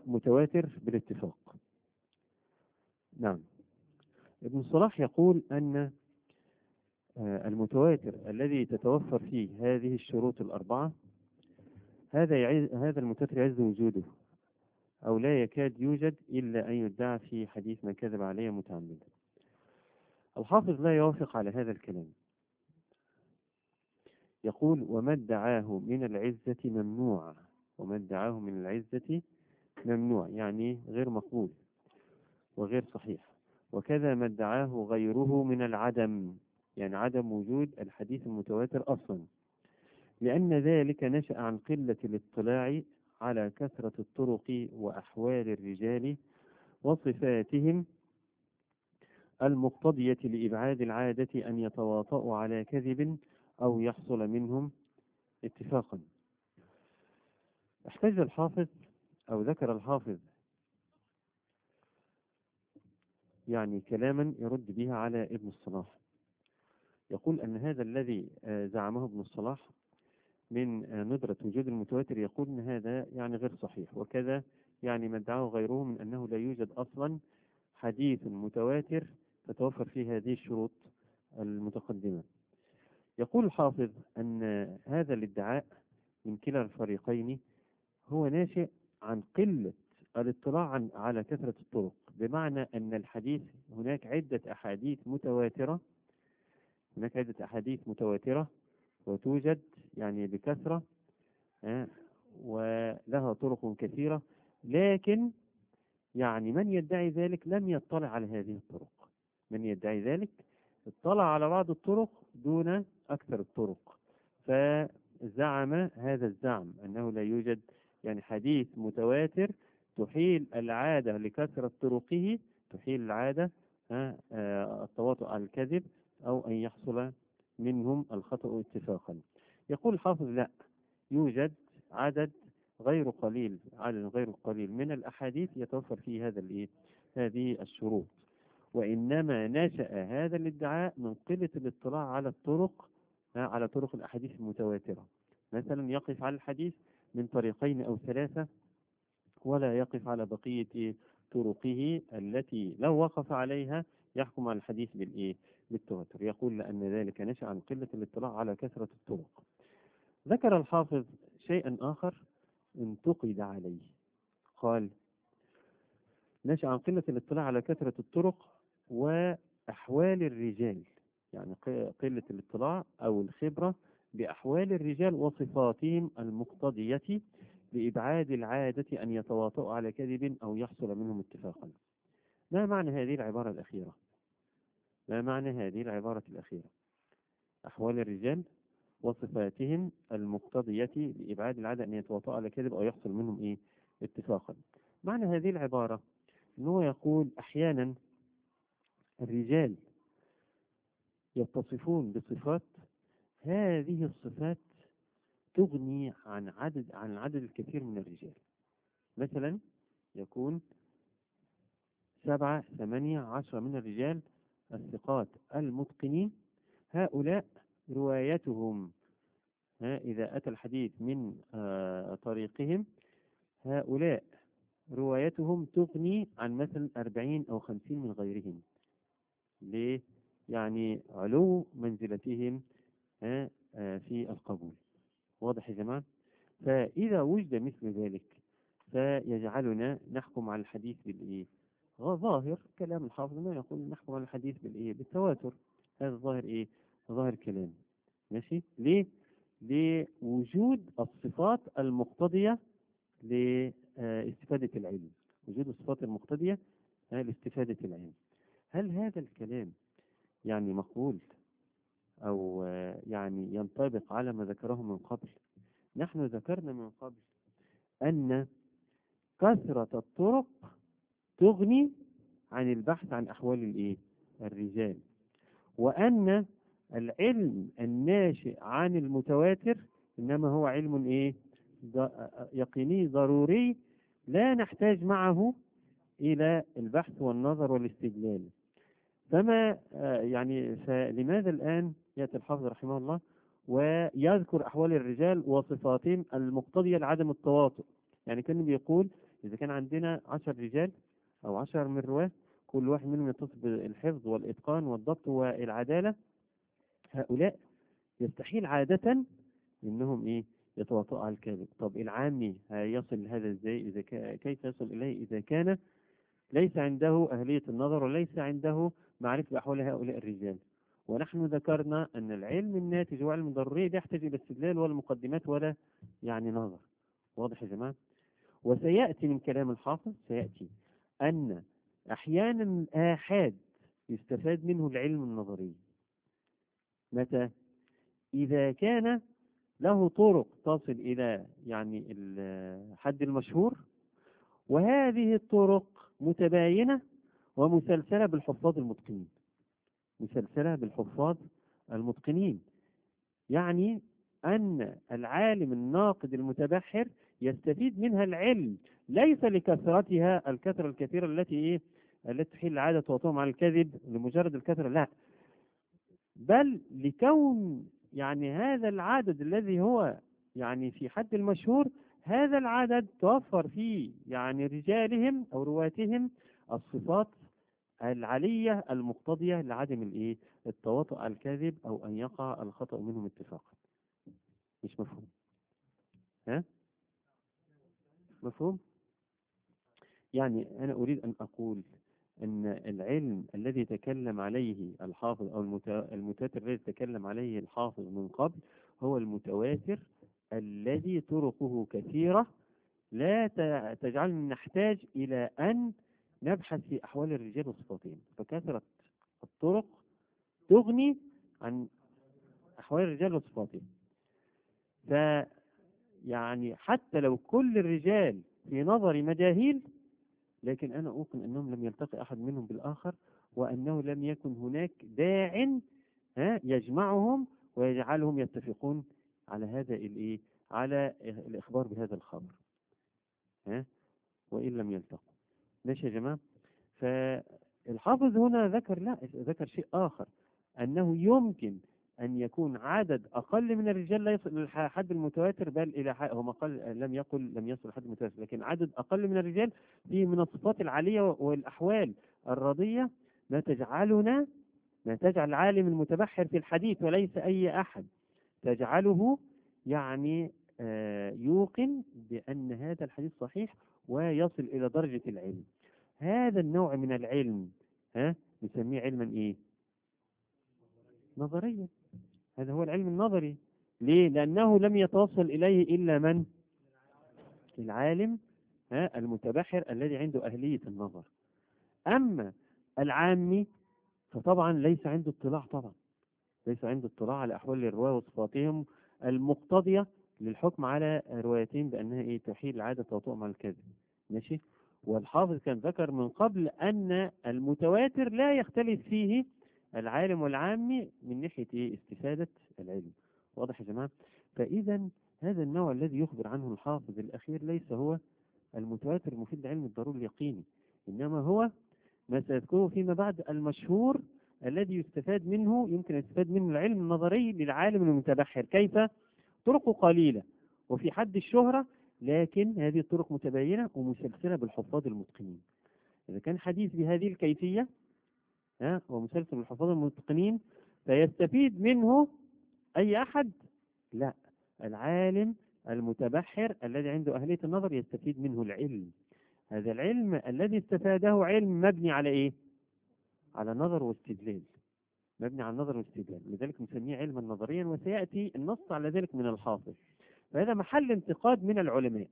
متواتر بالاتفاق. نعم. ابن الصلاح يقول أن المتواتر الذي تتوفر فيه هذه الشروط الأربعة هذا المتواتر يعز وجوده، أو لا يكاد يوجد إلا أن يدعى في حديث من كذب علي متعمدا. الحافظ لا يوافق على هذا الكلام، يقول وما ادعاه من العزة ممنوع، وما ادعاه من العزة ممنوع يعني غير مقبول وغير صحيح، وكذا ما ادعاه غيره من العدم، يعني عدم وجود الحديث المتواتر أصلا، لأن ذلك نشأ عن قلة الاطلاع على كثرة الطرق وأحوال الرجال وصفاتهم المقتضية لإبعاد العادة أن يتواطؤوا على كذب أو يحصل منهم اتفاقا. احتج الحافظ أو ذكر الحافظ يعني كلاما يرد به على ابن الصلاح، يقول أن هذا الذي زعمه ابن الصلاح من ندرة وجود المتواتر، يقول أن هذا يعني غير صحيح، وكذا يعني ما ادعاه غيره من أنه لا يوجد أصلا حديث متواتر تتوفر فيه هذه الشروط المتقدمة. يقول الحافظ أن هذا الادعاء من كلا الفريقين هو ناشئ عن قلة الاطلاع على كثرة الطرق، بمعنى أن الحديث هناك عدة أحاديث متواترة، وتوجد يعني بكثرة ولها طرق كثيرة، لكن يعني من يدعي ذلك لم يطلع على هذه الطرق، من يدعي ذلك اطلع على بعض الطرق دون أكثر الطرق، فزعم هذا الزعم أنه لا يوجد يعني حديث متواتر تحيل العادة لكثرة طرقه، تحيل العادة التواطؤ على الكذب أو أن يحصل منهم الخطأ اتفاقا. يقول الحافظ لا، يوجد عدد غير قليل من الأحاديث يتوفر فيه هذه الشروط، وإنما نشأ هذا الادعاء من قلة الاطلاع على طرق الأحاديث المتواترة. مثلا يقف على الحديث من طريقين أو ثلاثة، ولا يقف على بقية طرقه التي لو وقف عليها يحكم على الحديث بالتواتر. يقول لأن ذلك نشأ عن قلة الاطلاع على كثرة الطرق. ذكر الحافظ شيئا آخر انتقد عليه، قال نشأ عن قلة الاطلاع على كثرة الطرق وأحوال الرجال، يعني قلة الاطلاع أو الخبرة بأحوال الرجال وصفاتهم المقتضية لإبعاد العادة أن يتواطؤوا على كذب أو يحصل منهم اتفاقا. ما معنى هذه العبارة الأخيرة؟ أحوال الرجال وصفاتهم المقتضية لإبعاد العادة أن يتواطؤوا على كذب أو يحصل منهم اتفاقا. معنى هذه العبارة أنه يقول أحيانا الرجال يتصفون بصفات، هذه الصفات تغني عن العدد الكثير من الرجال. مثلا يكون 7 8 10 من الرجال الثقات المتقنين، هؤلاء روايتهم إذا أتى الحديث من طريقهم، هؤلاء روايتهم تغني عن مثلا 40 أو 50 من غيرهم. ليه؟ يعني علو منزلتهم في القبول. واضح يا جماعة؟ فإذا وجد مثل ذلك فيجعلنا نحكم على الحديث ظاهر كلام الحافظ انه يقول نحكم على الحديث بالتواتر. هذا ظاهر ظاهر كلام. ماشي؟ ليه؟ لوجود الصفات المقتضية لاستفادة العلم، وجود الصفات المقتضية لاستفادة العلم. هل هذا الكلام يعني مقبول أو يعني ينطبق على ما ذكره من قبل؟ نحن ذكرنا من قبل أن كثرة الطرق تغني عن البحث عن أحوال الرجال، وأن العلم الناشئ عن المتواتر إنما هو علم يقيني ضروري، لا نحتاج معه إلى البحث والنظر والاستدلال. فلماذا الآن يأتي الحافظ رحمه الله ويذكر أحوال الرجال وصفاتهم المقتضية لعدم التواطؤ؟ يعني كان بيقول إذا كان عندنا 10 رجال أو 10 من رواه، كل واحد منهم يتصف بالحفظ والإتقان والضبط والعدالة، هؤلاء يستحيل عادة إنهم إيه يتواطؤوا على الكذب. طب العامي هيصل لهذا إزاي؟ كيف يصل إليه إذا كان ليس عنده أهلية النظر وليس عنده معرفة بأحوال هؤلاء الرجال؟ ونحن ذكرنا أن العلم الناتج وعلم الضروري لا يحتاج إلى استدلال ولا مقدمات ولا يعني نظر. واضح يا جماعة؟ وسيأتي من كلام الحافظ، سيأتي أن أحيانا الآحاد يستفاد منه العلم النظري. متى؟ إذا كان له طرق تصل إلى يعني الحد المشهور، وهذه الطرق متباينة ومسلسلة بالحفاظ المتقنين، مسلسلة بالحفاظ المتقنين. يعني أن العالم الناقد المتبحر يستفيد منها العلم، ليس لكثرتها الكثرة الكثيرة التي التي تحيل العادة وتوطئهم على الكذب لمجرد الكثرة، لا، بل لكون يعني هذا العدد الذي هو يعني في حد المشهور، هذا العدد توفر فيه يعني رجالهم أو رواتهم الصفات العالية المقتضية لعدم التواطؤ على الكذب أو أن يقع الخطأ منهم اتفاقا. مش مفهوم؟ ها؟ مفهوم؟ يعني أنا أريد أن أقول أن العلم الذي تكلم عليه الحافظ أو المتواتر الذي تكلم عليه الحافظ من قبل هو المتواتر الذي طرقه كثيرة، لا تجعلنا نحتاج إلى أن نبحث في أحوال الرجال وصفاتهم، فكثرة الطرق تغني عن أحوال الرجال وصفاتهم. فيعني حتى لو كل الرجال في نظري مجاهيل، لكن أنا أوقن أنهم لم يلتقي أحد منهم بالآخر، وأنه لم يكن هناك داع يجمعهم ويجعلهم يتفقون على هذا على الإخبار بهذا الخبر، وإن لم يلتقوا. ماشي يا جماعة؟ فالحافظ هنا ذكر شيء آخر، أنه يمكن أن يكون عدد أقل من الرجال لا يصل لحد المتواتر، بل إلى هم لم يصل لحد المتواتر، لكن عدد أقل من الرجال فيه من الصفات العالية والأحوال الرضية ما تجعل العالم المتبحر في الحديث وليس أي أحد تجعله يعني يوقن بأن هذا الحديث صحيح ويصل إلى درجة العلم. هذا النوع من العلم نسميه علما نظريا. هذا هو العلم النظري. ليه؟ لأنه لم يتوصل إليه إلا من؟ العالم المتبحر الذي عنده أهلية النظر. أما العامي فطبعا ليس عنده اطلاع، ليس عنده اطلاع على أحوال الرواة وصفاتهم المقتضية للحكم على روايتهم بأنها تحيل العادة وتوطئهم على الكذب. ماشي؟ والحافظ كان ذكر من قبل أن المتواتر لا يختلف فيه العالم والعامي من ناحية استفادة العلم. واضح يا جماعة؟ فإذا هذا النوع الذي يخبر عنه الحافظ الأخير ليس هو المتواتر المفيد لعلم الضروري اليقيني، إنما هو ما سيذكره فيما بعد المشهور الذي يستفاد منه، يمكن أن يستفاد منه العلم النظري للعالم المتبحر. كيف؟ طرقه قليلة وفي حد الشهرة، لكن هذه الطرق متباينة ومسلسلة بالحفاظ المتقنين. إذا كان حديث بهذه الكيفية ومسلسل بالحفاظ المتقنين فيستفيد منه أي أحد؟ لا، العالم المتبحر الذي عنده أهلية النظر يستفيد منه العلم. هذا العلم الذي استفاده علم مبني على على نظر واستدلال، مبني على النظر والاستدلال، لذلك نسميه علما نظريا، وسيأتي النص على ذلك من الحافظ. فهذا محل انتقاد من العلماء.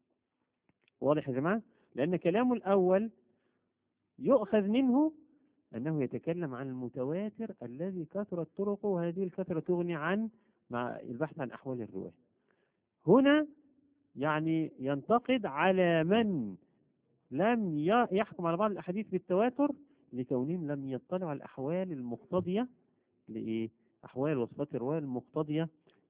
واضح يا جماعة؟ لأن كلامه الأول يؤخذ منه أنه يتكلم عن المتواتر الذي كثرت طرقه، وهذه الكثرة تغني عن مع البحث عن أحوال الرواة. هنا يعني ينتقد على من لم يحكم على بعض الأحاديث بالتواتر لكونهم لم يطلعوا على الأحوال المقتضية أحوال وصفات الرواة المقتضية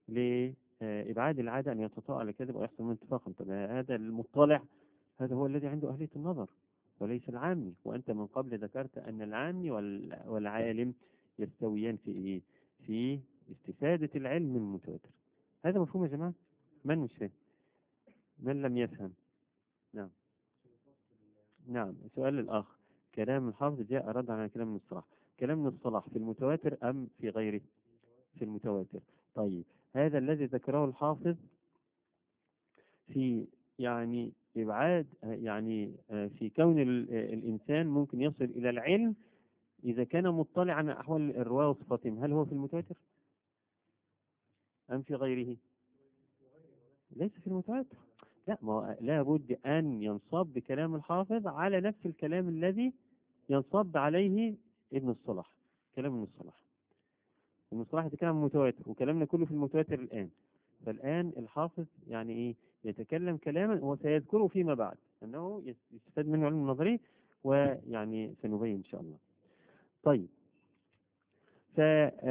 لإبعاد العادة أن يتطاول على كذب أو يحصل منه اتفاقا. طب هذا المطلع هذا هو الذي عنده أهلية النظر وليس العامي، وأنت من قبل ذكرت أن العامي والعالم يستويان في استفادة العلم من المتواتر. هذا مفهوم يا جماعة؟ من مش فاهم؟ من لم يفهم؟ نعم. نعم، سؤال الآخر: كلام الحافظ جاء ردا على كلام ابن الصلاح. كلام ابن الصلاح في المتواتر أم في غيره؟ في المتواتر. طيب، هذا الذي ذكره الحافظ في يعني إبعاد يعني في كون الإنسان ممكن يصل إلى العلم إذا كان مطلعا على أحوال الرواة وصفاتهم، هل هو في المتواتر أم في غيره؟ ليس في المتواتر. لا، ما هو لا بد أن ينصب بكلام الحافظ على نفس الكلام الذي ينصب عليه ابن الصلاح. كلام ابن الصلاح، ابن الصلاح يتكلم متواتر، وكلامنا كله في المتواتر الآن. فالآن الحافظ يعني إيه؟ يتكلم كلاما وسيذكره فيما بعد أنه يستفاد منه علم النظري، ويعني سنبين إن شاء الله. طيب، ف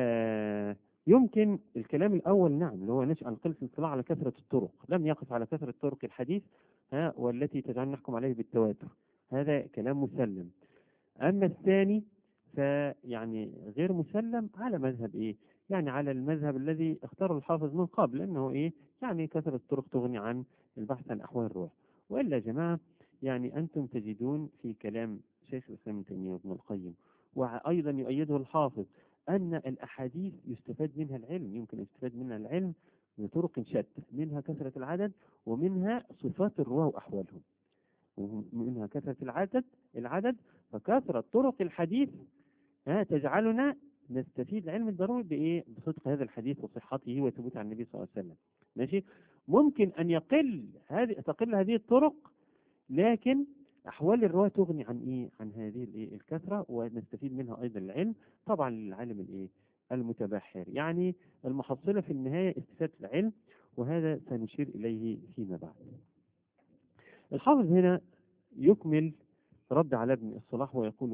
يمكن الكلام الأول نعم اللي هو نشأ قلة الاطلاع على كثرة الطرق، لم يقف على كثرة طرق الحديث والتي تجعلنا نحكم عليه بالتواتر، هذا كلام مسلم. أما الثاني فيعني غير مسلم على مذهب إيه؟ يعني على المذهب الذي اختاره الحافظ من قبل، أنه إيه؟ يعني كثرة الطرق تغني عن البحث عن أحوال الروح. وإلا يا جماعة، يعني أنتم تجدون في كلام شيخ الإسلام ابن تيمية وابن القيم، وأيضا يؤيده الحافظ، أن الأحاديث يستفاد منها العلم، يمكن أن يستفاد منها العلم بطرق شتى، منها كثرة العدد، ومنها صفات الرواة وأحوالهم، ومنها كثرة العدد. فكثرة طرق الحديث تجعلنا نستفيد العلم الضروري بإيه؟ بصدق هذا الحديث وصحته وثبوته عن النبي صلى الله عليه وسلم. ماشي. ممكن أن تقل هذه الطرق، لكن أحوال الرواة تغني عن إيه؟ عن هذه الكثرة، ونستفيد منها أيضا العلم، طبعا للعالم الإيه؟ المتبحر. يعني المحصلة في النهاية استفادة العلم، وهذا سنشير إليه فيما بعد. الحافظ هنا يكمل رد على ابن الصلاح ويقول: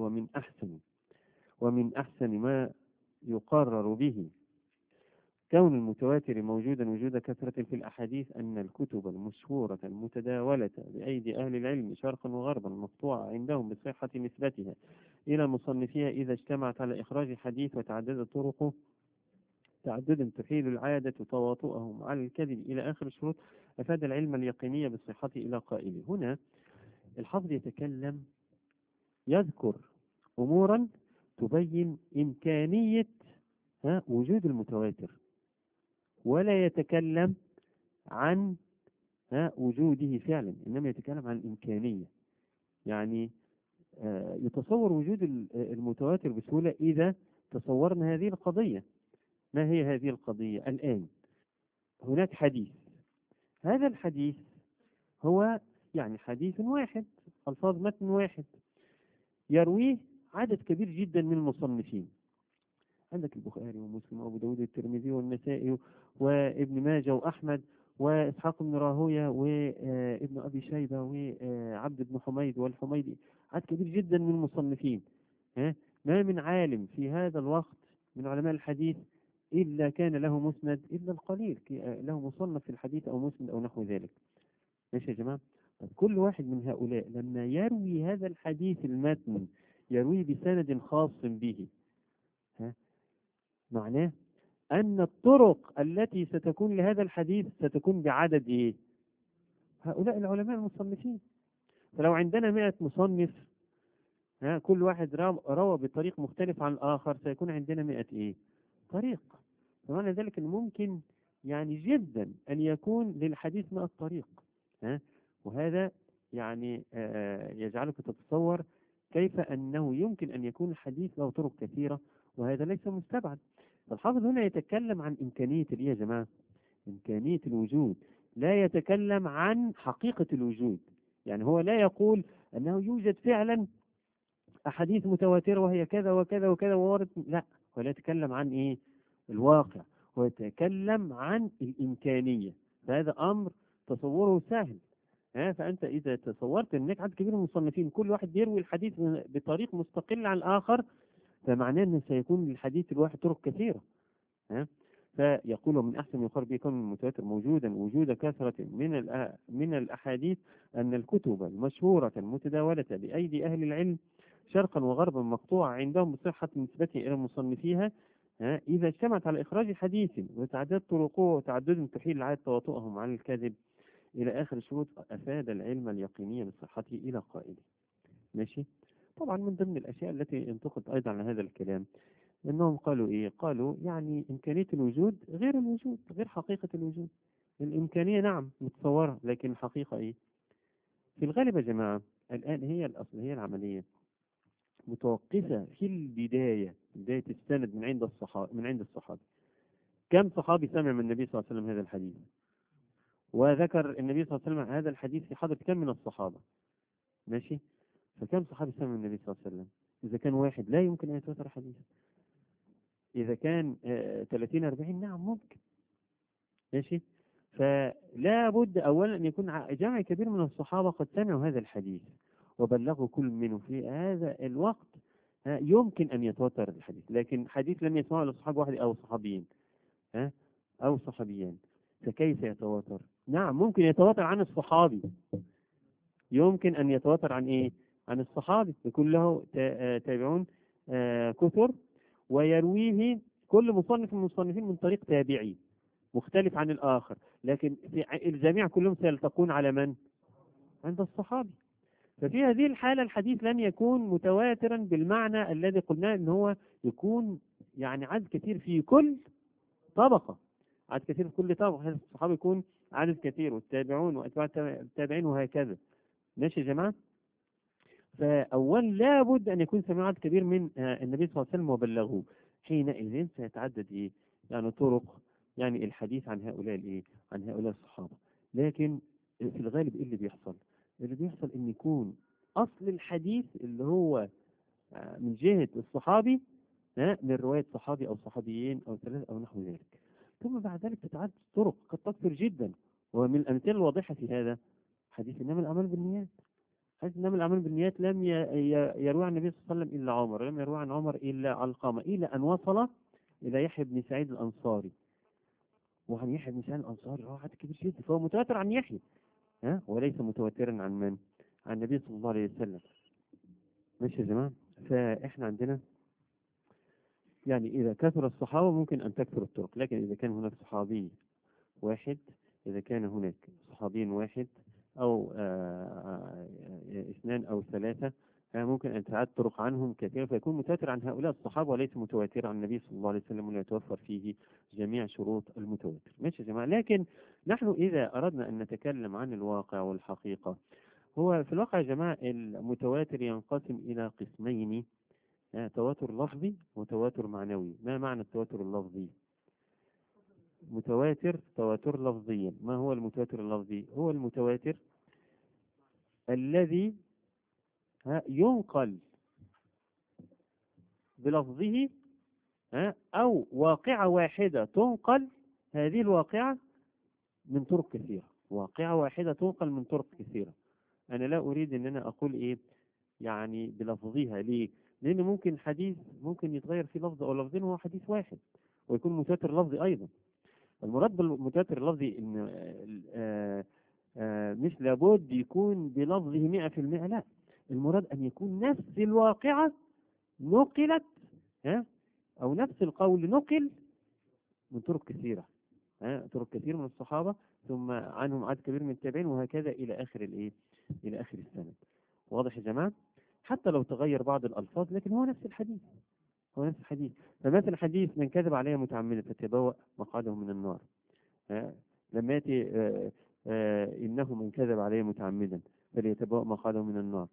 ومن أحسن ما يقرر به كون المتواتر موجودا وجود كثرة في الأحاديث أن الكتب المشهورة المتداولة بأيدي أهل العلم شرقا وغربا مقطوعة عندهم بصحة نسبتها إلى مصنفيها إذا اجتمعت على إخراج حديث وتعددت طرقه تعدد تحيل العادة تواطؤهم على الكذب إلى آخر الشروط، أفاد العلم اليقيني بالصحة إلى قائله. هنا الحافظ يتكلم، يذكر أمورا تبين إمكانية وجود المتواتر، ولا يتكلم عن وجوده فعلا، إنما يتكلم عن الإمكانية. يعني يتصور وجود المتواتر بسهولة إذا تصورنا هذه القضية. ما هي هذه القضية؟ الآن هناك حديث، هذا الحديث هو يعني حديث واحد، ألفاظ متن واحد، يرويه عدد كبير جدا من المصنفين. عندك البخاري ومسلم وأبو داود والترمذي والنسائي وابن ماجه وأحمد وإسحاق بن راهوية وابن أبي شيبة وعبد بن حميد والحميدي، عدد كبير جدا من المصنفين. ما من عالم في هذا الوقت من علماء الحديث إلا كان له مسند، إلا القليل له مصنف في الحديث أو مسند أو نحو ذلك. ماشي يا جماعة؟ طب كل واحد من هؤلاء لما يروي هذا الحديث المتن يرويه بسند خاص به، معناه أن الطرق التي ستكون لهذا الحديث ستكون بعدد إيه؟ هؤلاء العلماء المصنفين. فلو عندنا 100 مصنف، كل واحد روى بطريق مختلف عن الآخر، سيكون عندنا 100 إيه؟ طريق. فمعنى ذلك أن ممكن يعني جدا أن يكون للحديث 100 طريق. وهذا يعني يجعلك تتصور كيف أنه يمكن أن يكون الحديث له طرق كثيرة، وهذا ليس مستبعد. فالحافظ هنا يتكلم عن إمكانية الإيه يا جماعة؟ إمكانية الوجود، لا يتكلم عن حقيقة الوجود. يعني هو لا يقول أنه يوجد فعلا أحاديث متواترة وهي كذا وكذا وكذا وورد، لا، هو لا يتكلم عن إيه؟ الواقع، هو يتكلم عن الإمكانية. فهذا أمر تصوره سهل. فأنت إذا تصورت أنك عدد كبير من المصنفين كل واحد بيروي الحديث بطريق مستقل عن الآخر، فمعناه أنه سيكون للحديث الواحد طرق كثيرة. فيقول: من أحسن يقر به كون المتواتر موجودا وجود كثرة من الأحاديث أن الكتب المشهورة المتداولة بأيدي أهل العلم شرقا وغربا مقطوعة عندهم بصحة نسبته إلى مصنفيها إذا اجتمعت على إخراج حديث وتعدد طرقه وتعدد تحيل العادة تواطؤهم على الكذب إلى آخر الشروط، أفاد العلم اليقيني بصحته إلى قائله. ماشي. طبعا من ضمن الأشياء التي انتقد أيضا على هذا الكلام إنهم قالوا إيه؟ قالوا يعني إمكانية الوجود غير الوجود، غير حقيقة الوجود. الإمكانية نعم متصورة، لكن الحقيقة إيه؟ في الغالب يا جماعة الآن هي الأصل، هي العملية متوقفة في البداية، بداية السند من عند الصحابة، من عند الصحابة. كم صحابي سمع من النبي صلى الله عليه وسلم هذا الحديث؟ وذكر النبي صلى الله عليه وسلم هذا الحديث في حضرة كم من الصحابة؟ ماشي. فكم صحابي سمع من النبي صلى الله عليه وسلم؟ إذا كان واحد لا يمكن أن يتواتر حديث. إذا كان 30 40 نعم ممكن. ماشي. فلا بد أولا أن يكون جمع كبير من الصحابة قد سمعوا هذا الحديث وبلغوا كل منه في هذا الوقت. يمكن أن يتواتر الحديث، لكن حديث لم يسمعه إلا صحابي واحد أو صحابيين، ها، أو صحابيين، فكيف يتواتر؟ نعم ممكن يتواتر عن الصحابي، يمكن أن يتواتر عن إيه؟ عن الصحابي، يكون له تابعون كثر، ويرويه كل مصنف من المصنفين من طريق تابعي مختلف عن الآخر، لكن في الجميع كلهم سيلتقون على من؟ عند الصحابي. ففي هذه الحالة الحديث لن يكون متواترا بالمعنى الذي قلناه ان هو يكون يعني عدد كثير في كل طبقة، عدد كثير في كل طبقة، هذا الصحابي يكون عدد كثير، والتابعون وأتباع التابعين وهكذا. ماشي يا جماعة. فأول لا بد أن يكون سمع عدد كبير من النبي صلى الله عليه وسلم وبلغوه. حينئذ سيتعدد إيه؟ يعني طرق يعني الحديث عن هؤلاء الإيه؟ عن هؤلاء الصحابة. لكن في الغالب إيه اللي بيحصل؟ اللي بيحصل إن يكون أصل الحديث اللي هو من جهة الصحابي من رواية صحابي أو صحابيين أو ثلاثة أو نحو ذلك، ثم بعد ذلك تتعدد طرق قد تكثر جدا. ومن الأمثلة الواضحة في هذا حديث إنما الأعمال بالنيات. حديث إنما الأعمال بالنيات لم يروي عن النبي صلى الله عليه وسلم إلا عمر، لم يروي عن عمر إلا علقمة، إلى أن وصل إلى يحيى بن سعيد الأنصاري. وعن يحيى بن سعيد الأنصاري هو عدد كبير جدا، فهو متواتر عن يحيى، وليس متواترا عن من؟ عن النبي صلى الله عليه وسلم. ماشي يا جماعة. فإحنا عندنا يعني إذا كثر الصحابة ممكن أن تكثر الطرق، لكن إذا كان هناك صحابي واحد، إذا كان هناك صحابي واحد أو اثنان أو ثلاثة، ممكن أن تعد طرق عنهم كثيرة، فيكون متواتر عن هؤلاء الصحابة وليس متواتر عن النبي صلى الله عليه وسلم، ولا يتوفر فيه جميع شروط المتواتر. ماشي يا جماعة. لكن نحن إذا أردنا أن نتكلم عن الواقع والحقيقة، هو في الواقع يا جماعة المتواتر ينقسم إلى قسمين، تواتر لفظي وتواتر معنوي. ما معنى التواتر اللفظي؟ متواتر تواتر لفظيا. ما هو المتواتر اللفظي؟ هو المتواتر الذي ينقل بلفظه، أو واقعة واحدة تنقل، هذه الواقعة من طرق كثيرة، واقعة واحدة تنقل من طرق كثيرة. أنا لا أريد أن أنا أقول إيه يعني بلفظها. ليه؟ لأن ممكن حديث ممكن يتغير في لفظ أو لفظين وهو حديث واحد ويكون متواتر لفظي أيضا. المراد بالمتواتر اللفظي إن مش لابد يكون بلفظه 100%، لا، المراد أن يكون نفس الواقعة نقلت، أو نفس القول نقل من طرق كثيرة، طرق كثير من الصحابة، ثم عنهم عدد كبير من التابعين، وهكذا إلى آخر الإيه؟ إلى آخر السنة. واضح يا جماعة؟ حتى لو تغير بعض الألفاظ لكن هو نفس الحديث، هو نفس الحديث. فمثل حديث من كذب علي متعمدا فتبوأ مقعده من النار، لما يأتي إنه من كذب علي متعمدا فليتبوأ مقعده من النار،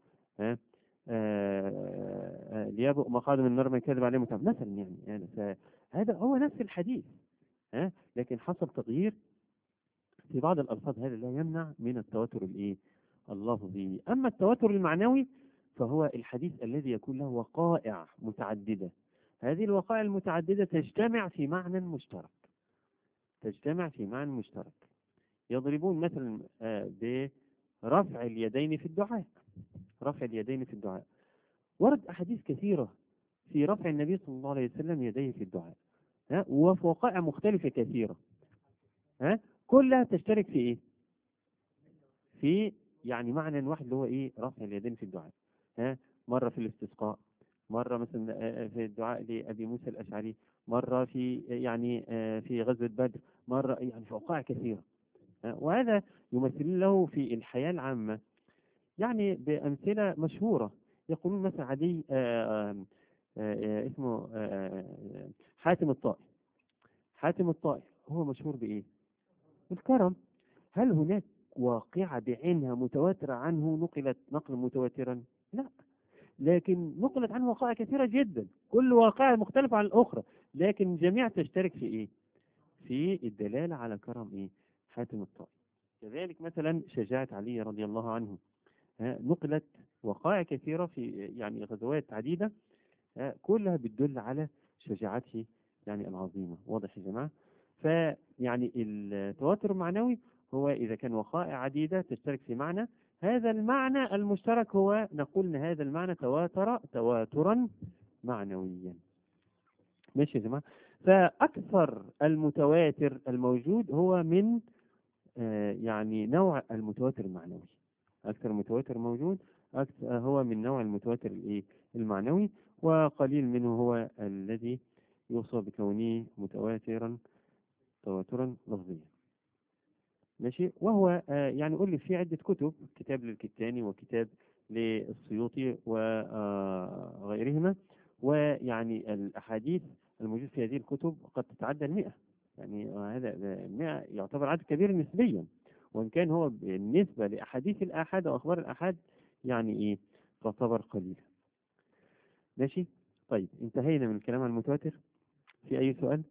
ليبوأ مقعده من النار من كذب عليه متعمدا مثلا. يعني فهذا هو نفس الحديث، لكن حصل تغيير في بعض الألفاظ، هذا لا يمنع من التواتر الإيه؟ اللفظي. أما التواتر المعنوي فهو الحديث الذي يكون له وقائع متعددة، هذه الوقائع المتعددة تجتمع في معنى مشترك، تجتمع في معنى مشترك. يضربون مثلا برفع اليدين في الدعاء، رفع اليدين في الدعاء. ورد أحاديث كثيرة في رفع النبي صلى الله عليه وسلم يديه في الدعاء، وفي وقائع مختلفة كثيرة، كلها تشترك في إيه؟ في يعني معنى واحد اللي هو إيه؟ رفع اليدين في الدعاء. مرة في الاستسقاء، مرة مثلا في الدعاء لأبي موسى الأشعري، مرة في يعني في غزوة بدر، مرة يعني في وقائع كثيرة. وهذا يمثل له في الحياة العامة يعني بأمثلة مشهورة. يقولون مثلا عدي اسمه حاتم الطائي. حاتم الطائي هو مشهور بإيه؟ بالكرم. هل هناك واقعة بعينها متواترة عنه نقلت نقلا متواترا؟ لا، لكن نقلت عنه وقائع كثيرة جدا، كل واقعة مختلفة عن الأخرى، لكن الجميع تشترك في إيه؟ في الدلالة على كرم إيه؟ حاتم الطائي. كذلك مثلا شجاعة علي رضي الله عنه، نقلت وقائع كثيرة في يعني غزوات عديدة، كلها بتدل على شجاعته يعني العظيمة. واضح يا جماعة؟ فيعني التواتر المعنوي هو إذا كان وقائع عديدة تشترك في معنى، هذا المعنى المشترك هو نقول إن هذا المعنى تواتر تواترا معنويا. ماشي يا جماعة؟ فأكثر المتواتر الموجود هو من يعني نوع المتواتر المعنوي. أكثر متواتر موجود هو من نوع المتواتر الإيه؟ المعنوي، وقليل منه هو الذي يوصف بكونه متواترا تواترا لفظيا. ماشي. وهو يعني قل لي في عدة كتب، كتاب للكتاني وكتاب للسيوطي وغيرهما، ويعني الأحاديث الموجود في هذه الكتب قد تتعدى 100. يعني هذا 100 يعتبر عدد كبير نسبيا، وإن كان هو بالنسبة لأحاديث الآحاد أو أخبار الآحاد يعني إيه تعتبر قليلة. ماشي. طيب انتهينا من الكلام عن المتواتر. في أي سؤال؟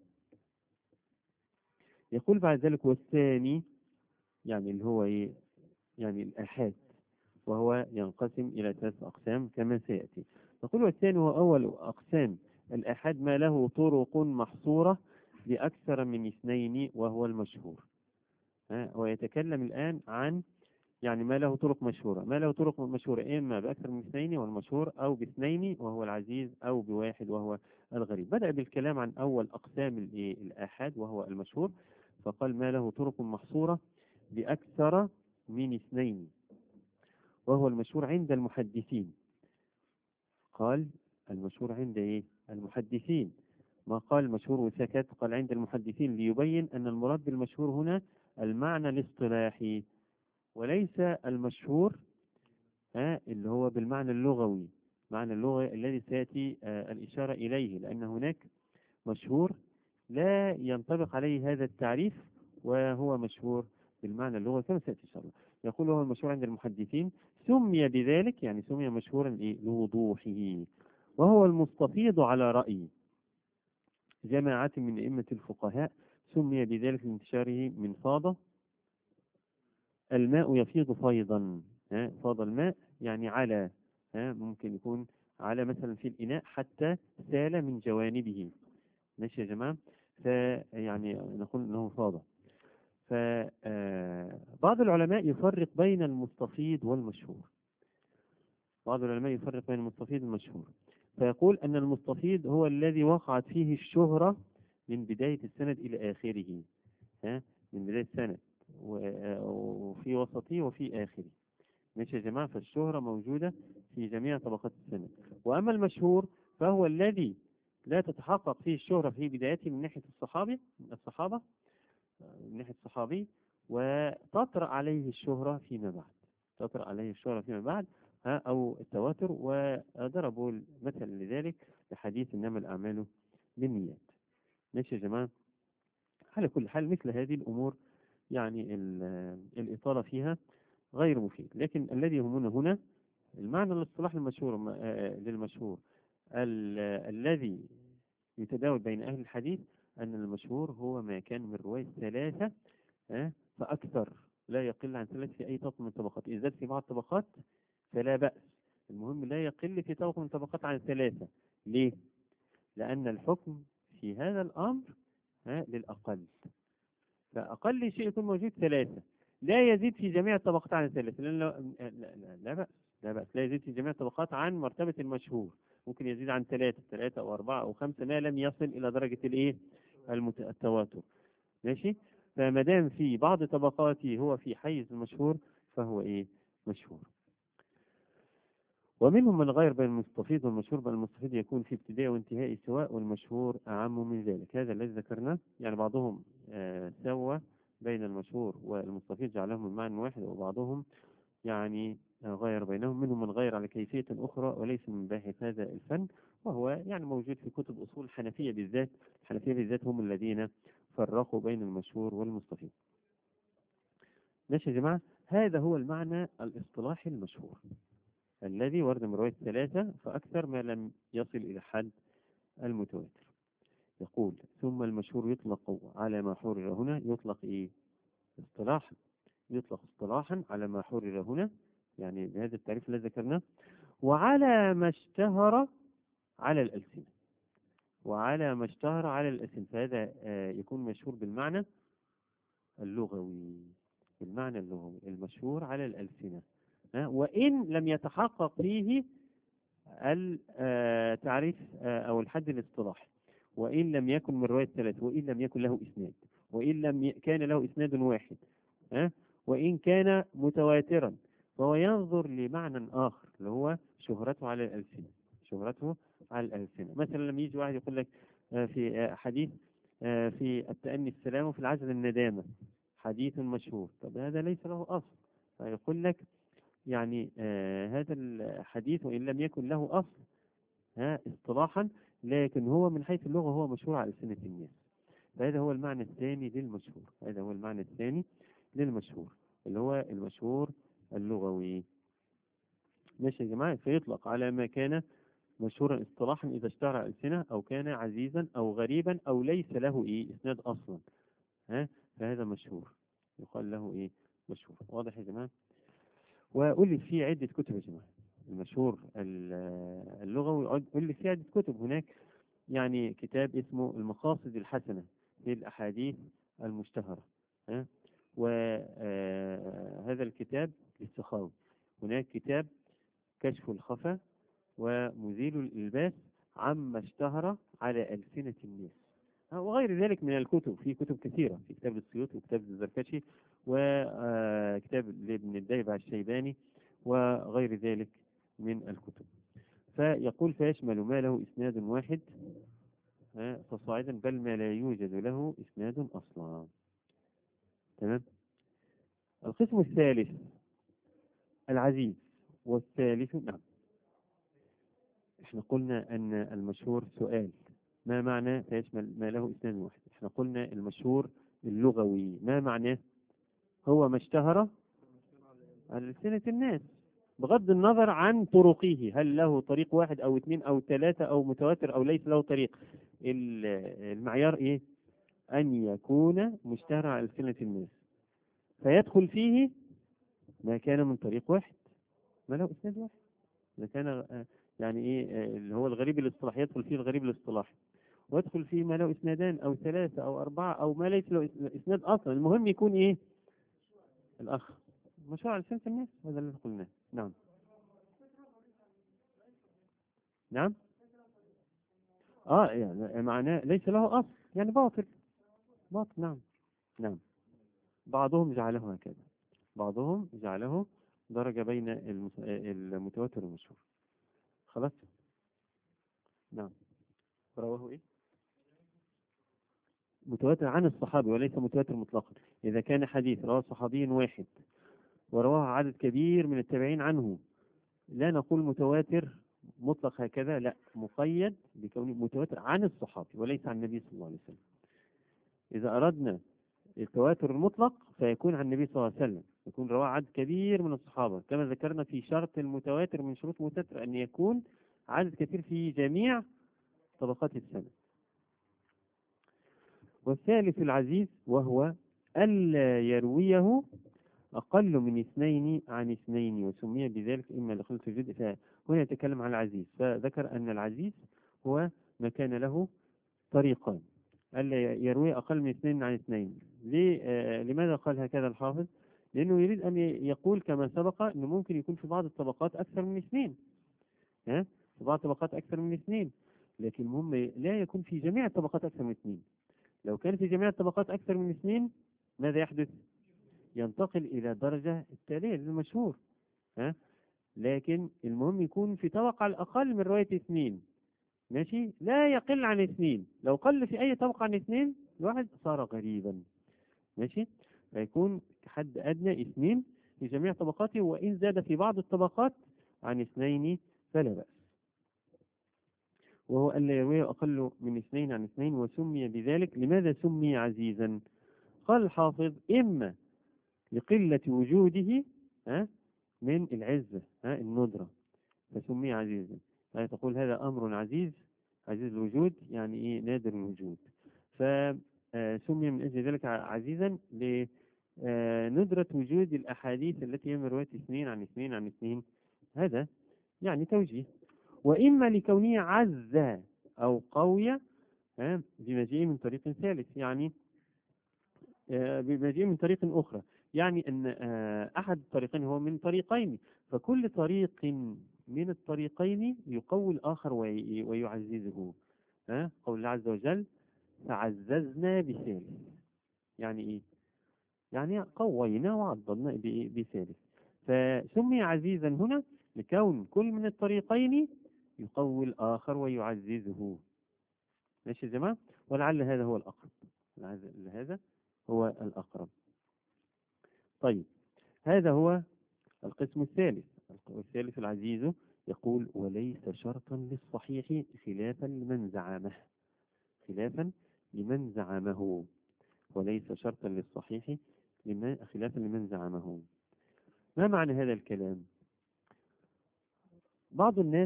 يقول بعد ذلك والثاني، يعني اللي هو إيه؟ يعني الآحاد، وهو ينقسم إلى 3 أقسام كما سيأتي. يقول والثاني هو أول أقسام الآحاد ما له طرق محصورة لأكثر من 2 وهو المشهور. ويتكلم الآن عن يعني ما له طرق مشهورة. ما له طرق مشهورة إما بأكثر من 2 وهو المشهور، أو ب2 وهو العزيز، أو بواحد وهو الغريب. بدأ بالكلام عن أول أقسام الآحاد وهو المشهور، فقال ما له طرق محصورة بأكثر من 2 وهو المشهور عند المحدثين. قال المشهور عند إيه؟ المحدثين. ما قال المشهور وسكت، قال عند المحدثين، ليبين أن المراد بالمشهور هنا المعنى الاصطلاحي، وليس المشهور اللي هو بالمعنى اللغوي، معنى اللغة الذي سيأتي الإشارة إليه، لأن هناك مشهور لا ينطبق عليه هذا التعريف، وهو مشهور بالمعنى اللغوي كما سيأتي إن شاء الله. يقول هو المشهور عند المحدثين، سمي بذلك يعني سمي مشهورا لوضوحه، وهو المستفيض على رأي جماعة من أئمة الفقهاء، سمي بذلك لانتشاره من فاض الماء يفيض فيضا. فاض الماء يعني على، ممكن يكون على مثلا في الإناء حتى سال من جوانبه. ماشي يا جماعة؟ فيعني نقول أنه فاض. فبعض العلماء يفرق بين المستفيض والمشهور. بعض العلماء يفرق بين المستفيض والمشهور، فيقول أن المستفيض هو الذي وقعت فيه الشهرة من بداية السند إلى آخره. من بداية السند وفي وسطه وفي آخره. ماشي يا جماعة؟ فالشهرة موجودة في جميع طبقات السند. وأما المشهور فهو الذي لا تتحقق فيه الشهرة في بدايته من ناحية الصحابة، من ناحية الصحابي، وتطرأ عليه الشهرة فيما بعد. تطرأ عليه الشهرة فيما بعد أو التواتر. وضربوا المثل لذلك بحديث إنما الأعمال بالنيات. ماشي يا جماعة؟ على كل حال مثل هذه الأمور يعني الإطالة فيها غير مفيد، لكن الذي يهمنا هنا المعنى الاصطلاح المشهور للمشهور الذي يتداول بين أهل الحديث، أن المشهور هو ما كان من رواية 3 فأكثر، لا يقل عن 3 في أي طبقة من الطبقات. إذا زاد في بعض الطبقات فلا بأس، المهم لا يقل في طبقة من الطبقات عن 3. ليه؟ لأن الحكم في هذا الأمر للأقل، فأقل شيء يكون موجود 3، لا يزيد في جميع الطبقات عن 3. لأن لا بأس، لا بأس، لا يزيد في جميع الطبقات عن مرتبة المشهور. ممكن يزيد عن 3 أو 4 أو 5 ما لم يصل إلى درجة الإيه؟ التواتر. ماشي. فما دام في بعض طبقاته هو في حيز المشهور فهو إيه؟ مشهور. ومنهم من غير بين المستفيض والمشهور، بل المستفيض يكون في ابتداء وانتهاء سواء، والمشهور أعم من ذلك. هذا الذي ذكرناه. يعني بعضهم سوى بين المشهور والمستفيض جعلهم من معنى واحد، وبعضهم يعني غير بينهم، منهم من غير على كيفية أخرى وليس من باحث هذا الفن، وهو يعني موجود في كتب أصول الحنفية بالذات. الحنفية بالذات هم الذين فرقوا بين المشهور والمستفيض. ماشي يا جماعة، هذا هو المعنى الاصطلاحي المشهور الذي ورد من رواية ثلاثة فأكثر ما لم يصل إلى حد المتواتر. يقول ثم المشهور يطلق على ما حرر هنا، يطلق إيه؟ اصطلاحا، يطلق اصطلاحا على ما حرر هنا، يعني بهذا التعريف الذي ذكرناه، وعلى ما اشتهر على الألسنة، وعلى ما اشتهر على الألسنة، فهذا يكون مشهور بالمعنى اللغوي، بالمعنى اللغوي المشهور على الألسنة، وإن لم يتحقق فيه التعريف أو الحد الاصطلاحي، وإن لم يكن من رواية ثلاثة، وإن لم يكن له إسناد، وإن لم كان له إسناد واحد، وإن كان متواترا، فهو ينظر لمعنى آخر اللي هو شهرته على الألسنة، شهرته على الألسنة. مثلا لما يجي واحد يقول لك في حديث في التأني السلام وفي العزل الندامة، حديث مشهور، طب هذا ليس له أصل، فيقول لك يعني هذا الحديث وإن لم يكن له أصل اصطلاحا، لكن هو من حيث اللغة هو مشهور على ألسنة الناس. فهذا هو المعنى الثاني للمشهور، هذا هو المعنى الثاني للمشهور اللي هو المشهور اللغوي. ماشي يا جماعة، فيطلق على ما كان مشهورا اصطلاحا إذا اشتهر على الألسنة أو كان عزيزا أو غريبا أو ليس له إسناد أصلا، فهذا مشهور، يقال له مشهور. واضح يا جماعة؟ وألف فيه عدة كتب يا جماعة، المشهور اللغوي ألف فيه عدة كتب. هناك يعني كتاب اسمه المقاصد الحسنة في الأحاديث المشتهرة، وهذا الكتاب للسخاوي. هناك كتاب كشف الخفا ومزيل الإلباس عما اشتهر على ألسنة الناس، وغير ذلك من الكتب، في كتب كثيرة، في كتاب السيوطي وكتاب الزركشي وكتاب لابن الديبع الشيباني وغير ذلك من الكتب. فيقول فيشمل ما له إسناد واحد فصاعدا، بل ما لا يوجد له إسناد أصلا. تمام. القسم الثالث العزيز، والثالث نعم. احنا قلنا أن المشهور سؤال ما معنى فيشمل ما له إسناد واحد، احنا قلنا المشهور اللغوي ما معناه؟ هو ما اشتهر على لسنة الناس بغض النظر عن طرقه، هل له طريق واحد أو اثنين أو ثلاثة أو متواتر أو ليس له طريق. المعيار إيه؟ أن يكون مشتهر على لسنة الناس، فيدخل فيه ما كان من طريق واحد، ما له إسناد واحد. إذا كان يعني اللي هو الغريب الاصطلاحي يدخل فيه الغريب الاصطلاحي، ويدخل فيه ما له إسنادان أو ثلاثة أو أربعة أو ما ليس له إسناد أصلا، المهم يكون الأخ مشهور على لسنة الناس، هذا اللي قلناه. نعم نعم. يعني معناه ليس له أصل، يعني باطل، باطل. نعم نعم. بعضهم جعله هكذا، بعضهم جعله درجة بين المتواتر والمشهور. خلاص. نعم. رواه متواتر عن الصحابي وليس متواتر مطلقا. إذا كان حديث رواه صحابي واحد ورواه عدد كبير من التابعين عنه، لا نقول متواتر مطلق هكذا، لا، مقيد بكونه متواتر عن الصحابي وليس عن النبي صلى الله عليه وسلم. إذا أردنا التواتر المطلق فيكون عن النبي صلى الله عليه وسلم، يكون رواه عدد كبير من الصحابة، كما ذكرنا في شرط المتواتر من شروط المتواتر أن يكون عدد كثير في جميع طبقات السنة. والثالث العزيز، وهو ألا يرويه أقل من اثنين عن اثنين، وسمي بذلك إما لخلط الجزء. فهنا يتكلم عن العزيز، فذكر أن العزيز هو ما كان له طريقان، ألا يروي أقل من اثنين عن اثنين. لماذا قال هكذا الحافظ؟ لأنه يريد أن يقول كما سبق أنه ممكن يكون في بعض الطبقات أكثر من اثنين، في بعض الطبقات أكثر من اثنين، لكن هم لا يكون في جميع الطبقات أكثر من اثنين. لو كان في جميع الطبقات أكثر من اثنين ماذا يحدث؟ ينتقل إلى درجة التالية للمشهور، لكن المهم يكون في طبقة على الأقل من رواية اثنين، ماشي، لا يقل عن اثنين. لو قل في أي طبقة عن اثنين الواحد صار غريبا، ماشي، فيكون حد أدنى اثنين، في جميع طبقاته، وإن زاد في بعض الطبقات عن 2 فلا بأس، وهو ألا يرويه أقل من 2 عن 2. وسمي بذلك. لماذا سمي عزيزا؟ قال الحافظ: إما لقلة وجوده من العزة الندرة، فسمي عزيزا. يعني تقول هذا أمر عزيز، عزيز الوجود، يعني إيه؟ نادر الوجود. فسمي من أجل ذلك عزيزا لندرة وجود الأحاديث التي هي من رواية 2 عن 2 عن 2. هذا يعني توجيه. وإما لكونه عز أو قوي بمجيء من طريق ثالث، يعني بمجيء من طريق أخرى، يعني أن أحد الطريقين هو من طريقين، فكل طريق من الطريقين يقوي الآخر ويعززه. قول الله عز وجل: فعززنا بثالث. يعني إيه؟ يعني قوينا وعضدنا بثالث. فسمي عزيزا هنا لكون كل من الطريقين يقوي الآخر ويعززه. ماشي يا جماعة؟ ولعل هذا هو الأقرب. لعل هذا هو الأقرب. طيب، هذا هو القسم الثالث. الثالث العزيز يقول: وليس شرطا للصحيح خلافا لمن زعمه. خلافا لمن زعمه. وليس شرطا للصحيح خلافا لمن زعمه. ما معنى هذا الكلام؟ بعض الناس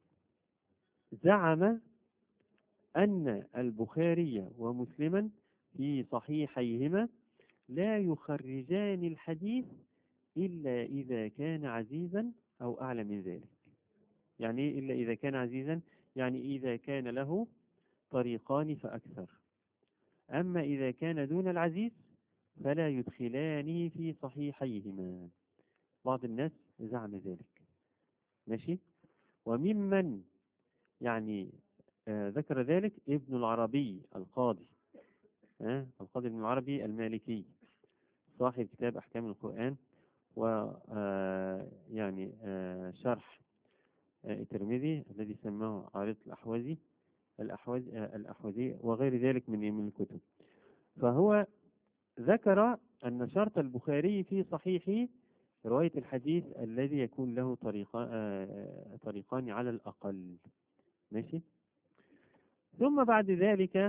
زعم أن البخاري ومسلما في صحيحيهما لا يخرجان الحديث إلا إذا كان عزيزا أو أعلى من ذلك. يعني إلا إذا كان عزيزا، يعني إذا كان له طريقان فأكثر. أما إذا كان دون العزيز فلا يدخلان في صحيحيهما. بعض الناس زعم ذلك. ماشي. وممن يعني ذكر ذلك ابن العربي القاضي، القاضي ابن العربي المالكي صاحب كتاب أحكام القرآن، و يعني شرح الترمذي الذي سماه عارض الأحوذي وغير ذلك من الكتب. فهو ذكر أن شرط البخاري في صحيحه رواية الحديث الذي يكون له طريقان على الأقل. ماشي. ثم بعد ذلك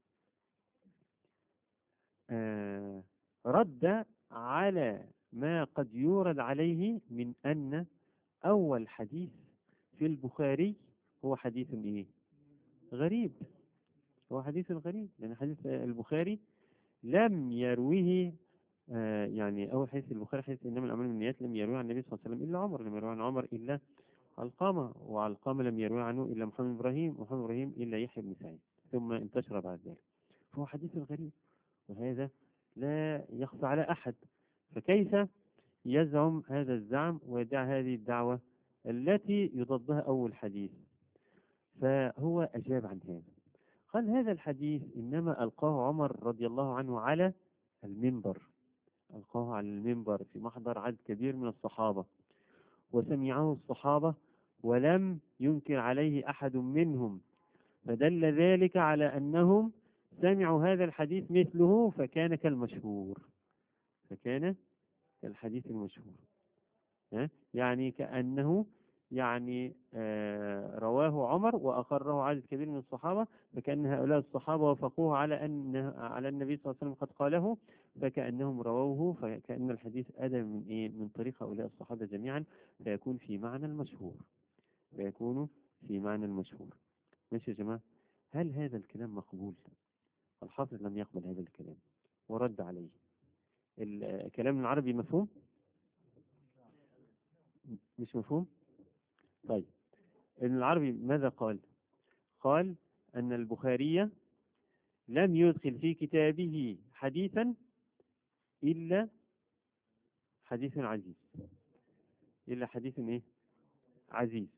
رد على ما قد يورد عليه من أن أول حديث في البخاري هو حديث إيه؟ غريب. هو حديث غريب، لأن حديث البخاري لم يرويه يعني أول حديث البخاري حديث إنما الأعمال بالنيات لم يرويه عن النبي صلى الله عليه وسلم إلا عمر، لم يرويه عن عمر إلا علقمة، وعلقمة لم يرويه عنه إلا محمد إبراهيم، ومحمد إبراهيم إلا يحيى بن سعيد، ثم انتشر بعد ذلك. فهو حديث غريب، وهذا لا يخفى على أحد. فكيف يزعم هذا الزعم ويدعي هذه الدعوة التي يضادها أول حديث؟ فهو أجاب عن هذا، قال: هذا الحديث إنما ألقاه عمر رضي الله عنه على المنبر، ألقاه على المنبر في محضر عدد كبير من الصحابة، وسمعه الصحابة ولم ينكر عليه أحد منهم، فدل ذلك على أنهم سمعوا هذا الحديث مثله، فكان كالمشهور، فكان كالحديث المشهور. يعني كأنه يعني رواه عمر وأقره عدد كبير من الصحابة، فكأن هؤلاء الصحابة وافقوه على أن على النبي صلى الله عليه وسلم قد قاله، فكأنهم رووه، فكأن الحديث أتى من من طريق هؤلاء الصحابة جميعا، فيكون في معنى المشهور، فيكون في معنى المشهور. ماشي يا جماعة؟ هل هذا الكلام مقبول؟ الحافظ لم يقبل هذا الكلام ورد عليه. الكلام العربي مفهوم؟ مش مفهوم؟ طيب، ابن العربي ماذا قال؟ قال أن البخاري لم يدخل في كتابه حديثا إلا حديث عزيز، إلا حديث إيه؟ عزيز،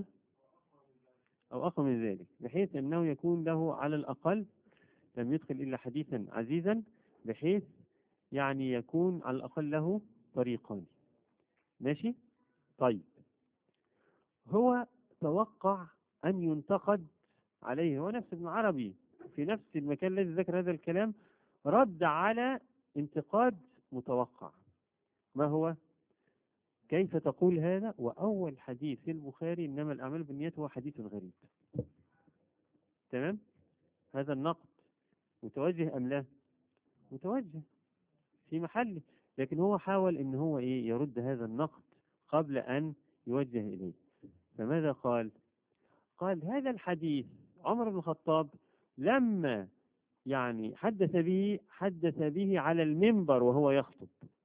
أو أقل من ذلك، بحيث أنه يكون له على الأقل، لم يدخل إلا حديثا عزيزا، بحيث يعني يكون على الأقل له طريقان. ماشي؟ طيب، هو توقع أن ينتقد عليه، هو نفس ابن عربي في نفس المكان الذي ذكر هذا الكلام رد على انتقاد متوقع. ما هو؟ كيف تقول هذا وأول حديث في البخاري إنما الأعمال بالنيات هو حديث غريب؟ تمام. هذا النقد متوجه أم لا؟ متوجه في محله، لكن هو حاول إن هو إيه يرد هذا النقد قبل أن يوجه إليه. فماذا قال؟ قال هذا الحديث عمر بن الخطاب لما يعني حدث به على المنبر وهو يخطب،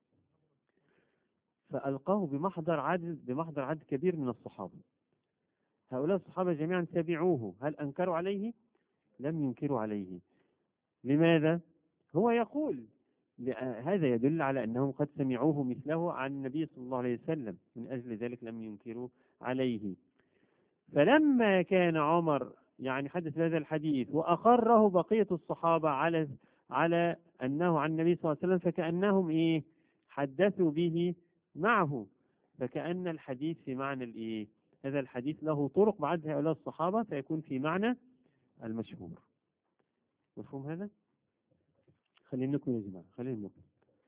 فألقاه بمحضر عدد كبير من الصحابة. هؤلاء الصحابة جميعا تبعوه، هل أنكروا عليه؟ لم ينكروا عليه. لماذا؟ هو يقول هذا يدل على أنهم قد سمعوه مثله عن النبي صلى الله عليه وسلم، من أجل ذلك لم ينكروا عليه. فلما كان عمر يعني حدث بهذا الحديث وأقره بقية الصحابة على أنه عن النبي صلى الله عليه وسلم، فكأنهم إيه حدثوا به معه، فكأن الحديث في معنى الإيه، هذا الحديث له طرق بعد هؤلاء الصحابة فيكون في معنى المشهور. مفهوم هذا؟ خلينا نكمل يا جماعة، خلينا نكمل.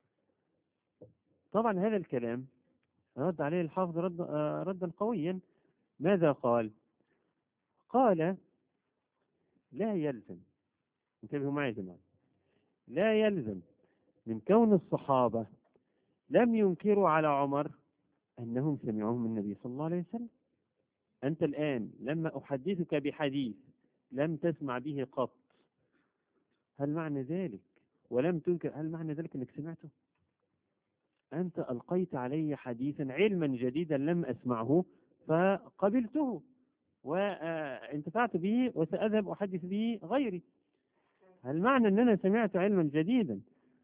طبعا هذا الكلام رد عليه الحافظ ردا قويا. ماذا قال؟ قال لا يلزم، انتبهوا معي يا جماعة، لا يلزم من كون الصحابة لم ينكروا على عمر أنهم سمعوه من النبي صلى الله عليه وسلم. أنت الآن لما أحدثك بحديث لم تسمع به قط، هل معنى ذلك ولم تنكر، هل معنى ذلك أنك سمعته؟ أنت ألقيت علي حديثا علما جديدا لم أسمعه فقبلته وانتفعت به وسأذهب أحدث به غيري. هل معنى أن أنا سمعت علما جديدا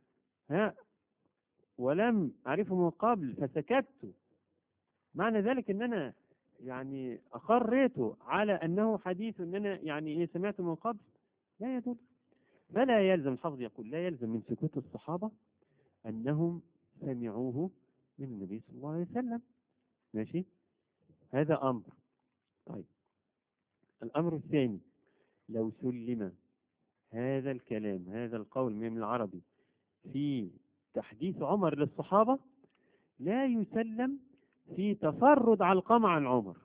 ولم أعرفه من قبل فسكت، معنى ذلك أن أنا يعني أقريته على أنه حديث أن أنا يعني سمعته من قبل؟ لا يدل. فلا يلزم، الحافظ يقول لا يلزم من سكوت الصحابة أنهم سمعوه من النبي صلى الله عليه وسلم. ماشي، هذا أمر. طيب الأمر الثاني، لو سلم هذا الكلام هذا القول من العربي في تحديث عمر للصحابة، لا يسلم في تفرد علقمة عن عمر.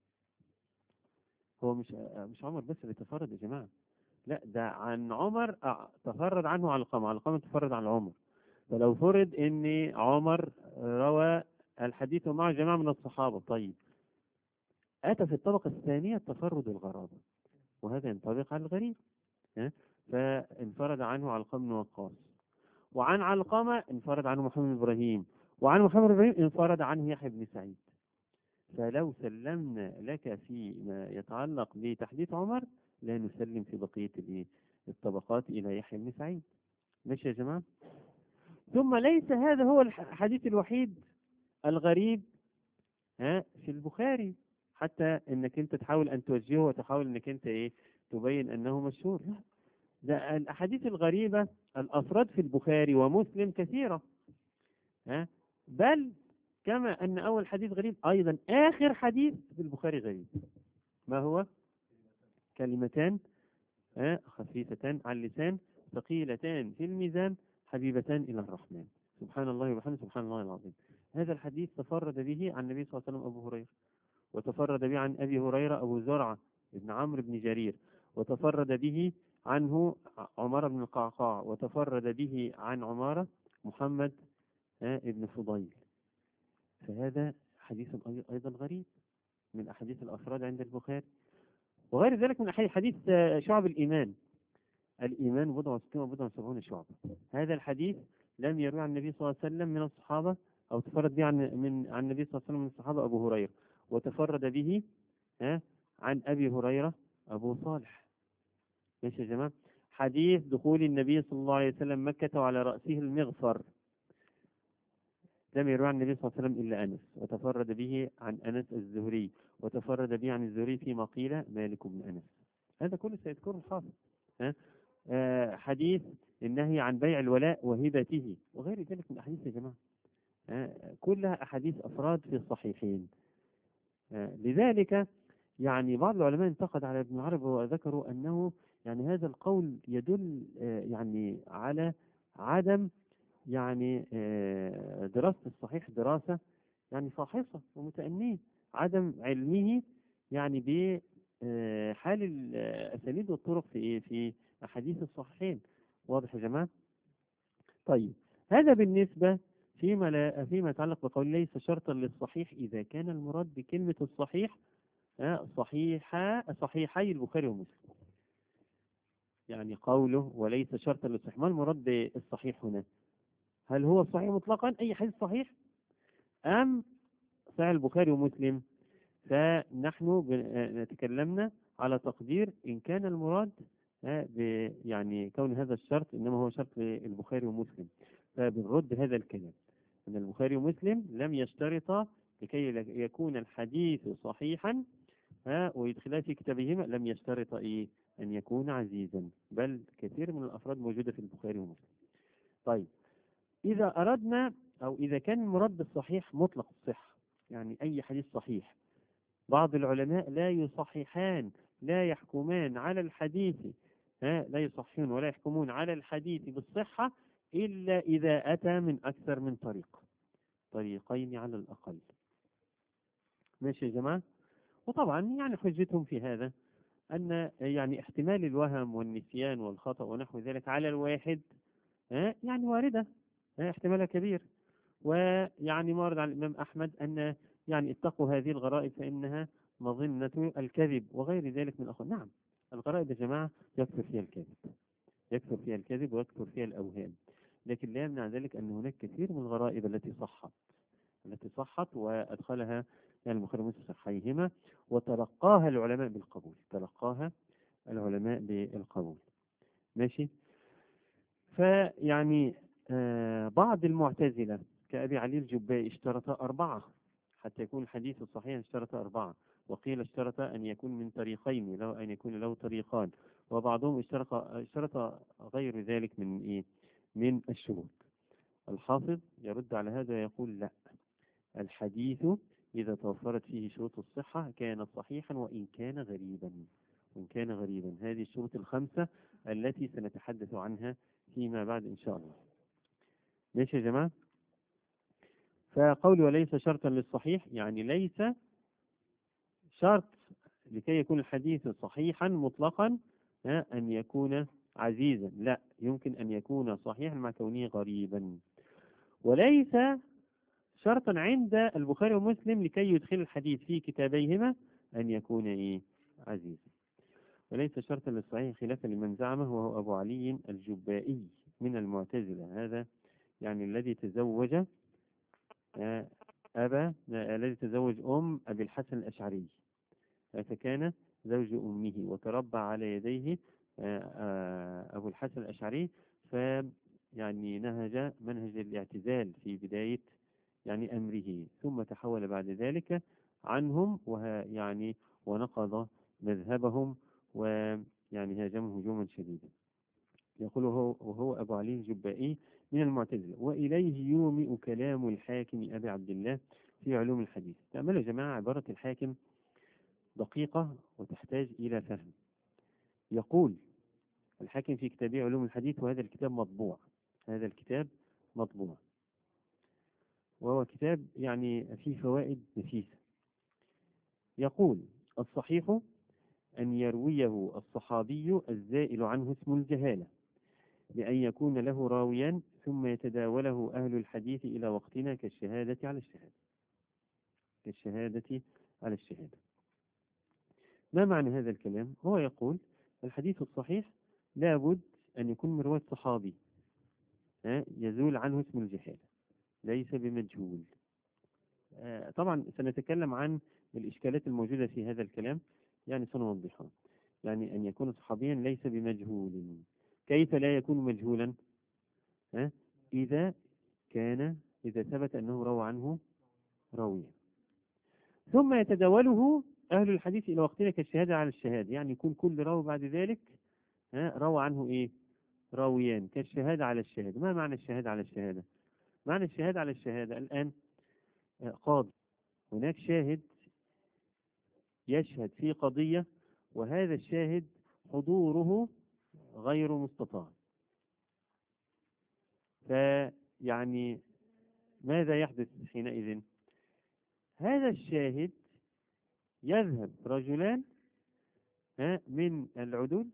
هو مش عمر بس اللي تفرد يا جماعة، لا ده عن عمر تفرد عنه علقمة تفرد عن عمر. فلو فرض ان عمر روى الحديث مع جماعة من الصحابة، طيب أتى في الطبقة الثانية تفرد الغرابة، وهذا ينطبق على الغريب. فانفرد عنه علقمة بن وقاص، وعن علقمة انفرد عنه محمد بن إبراهيم، وعن محمد بن إبراهيم انفرد عنه يحيى بن سعيد. فلو سلمنا لك فيما يتعلق بتحديث عمر لا نسلم في بقية الطبقات إلى يحيى بن سعيد. ماشي يا جماعة؟ ثم ليس هذا هو الحديث الوحيد الغريب في البخاري، حتى انك انت تحاول ان توجهه وتحاول انك انت تبين انه مشهور. لا، ده الاحاديث الغريبة الافراد في البخاري ومسلم كثيرة. بل كما ان اول حديث غريب ايضا اخر حديث في البخاري غريب. ما هو؟ كلمتان خفيفتان على اللسان ثقيلتان في الميزان حبيبتان الى الرحمن، سبحان الله وبحمده سبحان الله العظيم. هذا الحديث تفرد به عن النبي صلى الله عليه وسلم أبو هريرة، وتفرد به عن أبي هريرة أبو زرعة ابن عمرو بن جرير، وتفرد به عنه عمر بن القعقاع، وتفرد به عن عمارة محمد ابن فضيل. فهذا حديث أيضا غريب من أحاديث الأفراد عند البخاري. وغير ذلك من حديث شعب الإيمان بضع وستون وبضع وسبعون شعبة. هذا الحديث لم يروي عن النبي صلى الله عليه وسلم من الصحابة، أو تفرد به عن النبي صلى الله عليه وسلم من الصحابة أبو هريرة، وتفرد به عن أبي هريرة أبو صالح. ماشي يا جماعة؟ حديث دخول النبي صلى الله عليه وسلم مكة وعلى رأسه المغفر لم يروي عن النبي صلى الله عليه وسلم إلا أنس، وتفرد به عن أنس الزهري، وتفرد به عن الزهري فيما قيل مالك بن أنس. هذا كله سيذكره الحافظ. حديث النهي عن بيع الولاء وهبته وغير ذلك من الأحاديث يا جماعة، كلها أحاديث أفراد في الصحيحين. لذلك يعني بعض العلماء انتقد على ابن عربي وذكروا أنه يعني هذا القول يدل يعني على عدم يعني دراسة الصحيح دراسة يعني فاحصة ومتأنية، عدم علمه يعني بحال الأسانيد والطرق في إيه؟ في أحاديث الصحيحين. واضح يا جماعة؟ طيب، هذا بالنسبة فيما يتعلق بقول ليس شرطا للصحيح إذا كان المراد بكلمة الصحيح صحيحي البخاري ومسلم. يعني قوله وليس شرطا للصحيح، ما المراد بالصحيح هنا؟ هل هو الصحيح مطلقا أي حديث صحيح، أم صحيح البخاري ومسلم؟ فنحن تكلمنا على تقدير إن كان المراد يعني كون هذا الشرط إنما هو شرط للبخاري ومسلم، فبنرد هذا الكلام أن البخاري ومسلم لم يشترطا لكي يكون الحديث صحيحا ويدخلها في كتابهما، لم يشترط إيه أن يكون عزيزا، بل كثير من الأفراد موجودة في البخاري ومسلم. طيب، إذا أردنا أو إذا كان المراد بالصحيح مطلق الصحة، يعني أي حديث صحيح، بعض العلماء لا يصححان، لا يحكمان على الحديث لا يصححون ولا يحكمون على الحديث بالصحة إلا إذا أتى من أكثر من طريقين على الأقل. ماشي يا جماعة؟ وطبعا يعني حجتهم في هذا أن يعني احتمال الوهم والنسيان والخطأ ونحو ذلك على الواحد يعني واردة، احتمالها كبير. ويعني ما ورد عن الإمام أحمد أن يعني اتقوا هذه الغرائب فإنها مظنة الكذب وغير ذلك من الأخوة. نعم، الغرائب يا جماعة يكثر فيها الكذب، يكثر فيها الكذب ويكثر فيها الأوهام، لكن لا يمنع ذلك أن هناك كثير من الغرائب التي صحت وأدخلها يعني البخاري ومسلم صحيحيهما، وتلقاها العلماء بالقبول، ماشي. فيعني بعض المعتزلة كأبي علي الجبائي اشترط 4 حتى يكون الحديث صحيحا، اشترط 4، وقيل اشترط أن يكون من طريقين، أن يكون له طريقان، وبعضهم اشترط غير ذلك من إيه؟ من الشروط. الحافظ يرد على هذا يقول لا، الحديث إذا توفرت فيه شروط الصحة كان صحيحا وإن كان غريبا. هذه الشروط الخمسة التي سنتحدث عنها فيما بعد إن شاء الله. ماشي يا جماعة؟ فقول وليس شرطا للصحيح يعني ليس شرط لكي يكون الحديث صحيحا مطلقا أن يكون عزيزا، لا، يمكن أن يكون صحيحا مع كونه غريبا. وليس شرطا عند البخاري ومسلم لكي يدخل الحديث في كتابيهما أن يكون عزيزا. وليس شرطا للصحيح خلافا لمن زعمه وهو أبو علي الجبائي من المعتزلة. هذا يعني الذي تزوج أبي الحسن الأشعري، فكان زوج أمه وتربى على يديه أبو الحسن الأشعري، فيعني نهج منهج الاعتزال في بداية يعني أمره، ثم تحول بعد ذلك عنهم يعني ونقض مذهبهم ويعني هاجمهم هجوما شديدا. يقول وهو أبو علي الجبائي من المعتزلة، وإليه يومئ كلام الحاكم أبي عبد الله في علوم الحديث. تأملوا يا جماعة عبارة الحاكم دقيقة وتحتاج إلى فهم. يقول الحاكم في كتابه علوم الحديث، وهذا الكتاب مطبوع، وهو كتاب يعني فيه فوائد نفيسة. يقول الصحيح أن يرويه الصحابي الزائل عنه اسم الجهالة، بأن يكون له راويا ثم يتداوله أهل الحديث إلى وقتنا كالشهادة على الشهادة. ما معنى هذا الكلام؟ هو يقول الحديث الصحيح لابد أن يكون من رواية صحابي يزول عنه اسم الجهالة، ليس بمجهول. طبعا سنتكلم عن الإشكالات الموجودة في هذا الكلام، يعني سنوضحها. يعني أن يكون صحابيا ليس بمجهول. كيف لا يكون مجهولا؟ إذا ثبت أنه روى عنه راويا، ثم يتداوله أهل الحديث إلى وقتنا كالشهادة على الشهادة، يعني يكون كل راوي بعد ذلك روى عنه راويان كالشهادة على الشهادة. ما معنى الشهادة على الشهادة؟ معنى الشهادة على الشهادة الآن قاضي، هناك شاهد يشهد في قضية، وهذا الشاهد حضوره غير مستطاع، فيعني ماذا يحدث حينئذ؟ هذا الشاهد يذهب رجلان من العدول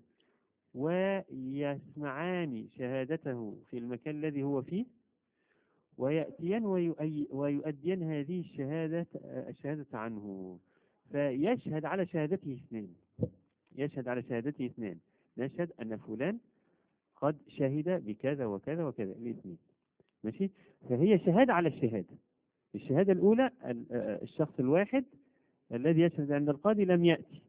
ويسمعان شهادته في المكان الذي هو فيه، ويأتيان ويؤديان هذه الشهادة عنه، فيشهد على شهادته اثنين. يشهد على شهادته اثنان، نشهد أن فلان قد شهد بكذا وكذا وكذا، الاثنين. ماشي. فهي شهادة على الشهادة. الشهادة الأولى الشخص الواحد الذي يشهد عند القاضي لم يأتي،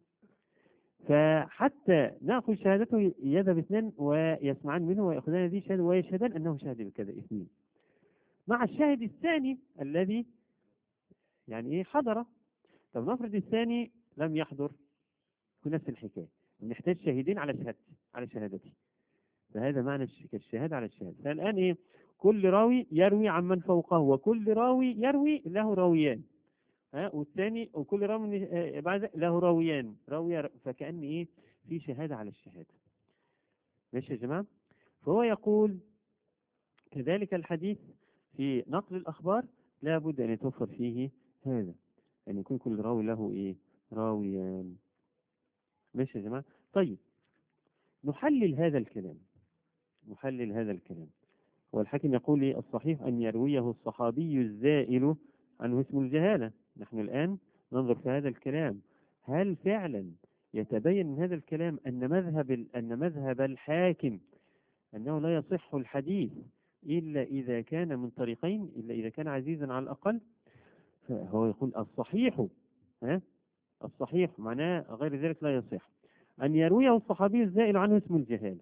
فحتى نأخذ شهادته يذهب اثنان ويسمعان منه ويأخذان هذه الشهادة ويشهدان أنه شهد بكذا، اثنين، مع الشاهد الثاني الذي يعني إيه حضر. طب نفرض الثاني لم يحضر، في نفس الحكاية نحتاج شاهدين على شهادتي، فهذا معنى الشهادة على الشهادة. فالآن إيه؟ كل راوي يروي عن من فوقه، وكل راوي يروي له راويان، والثاني وكل راوي بعد له راويان، فكأن إيه في شهادة على الشهادة. ماشي يا جماعة. فهو يقول كذلك الحديث في نقل الأخبار لا بد أن يتوفر فيه هذا، أن يكون كل راوي له إيه راويان. ماشي يا جماعة. طيب نحلل هذا الكلام. والحاكم يقول لي الصحيح أن يرويه الصحابي الزائل عنه اسم الجهالة. نحن الآن ننظر في هذا الكلام، هل فعلا يتبين من هذا الكلام أن مذهب الحاكم أنه لا يصح الحديث إلا إذا كان من طريقين، إلا إذا كان عزيزا على الأقل. فهو يقول الصحيح معناه غير ذلك لا يصح أن يرويه الصحابي الزائل عنه اسم الجهالة.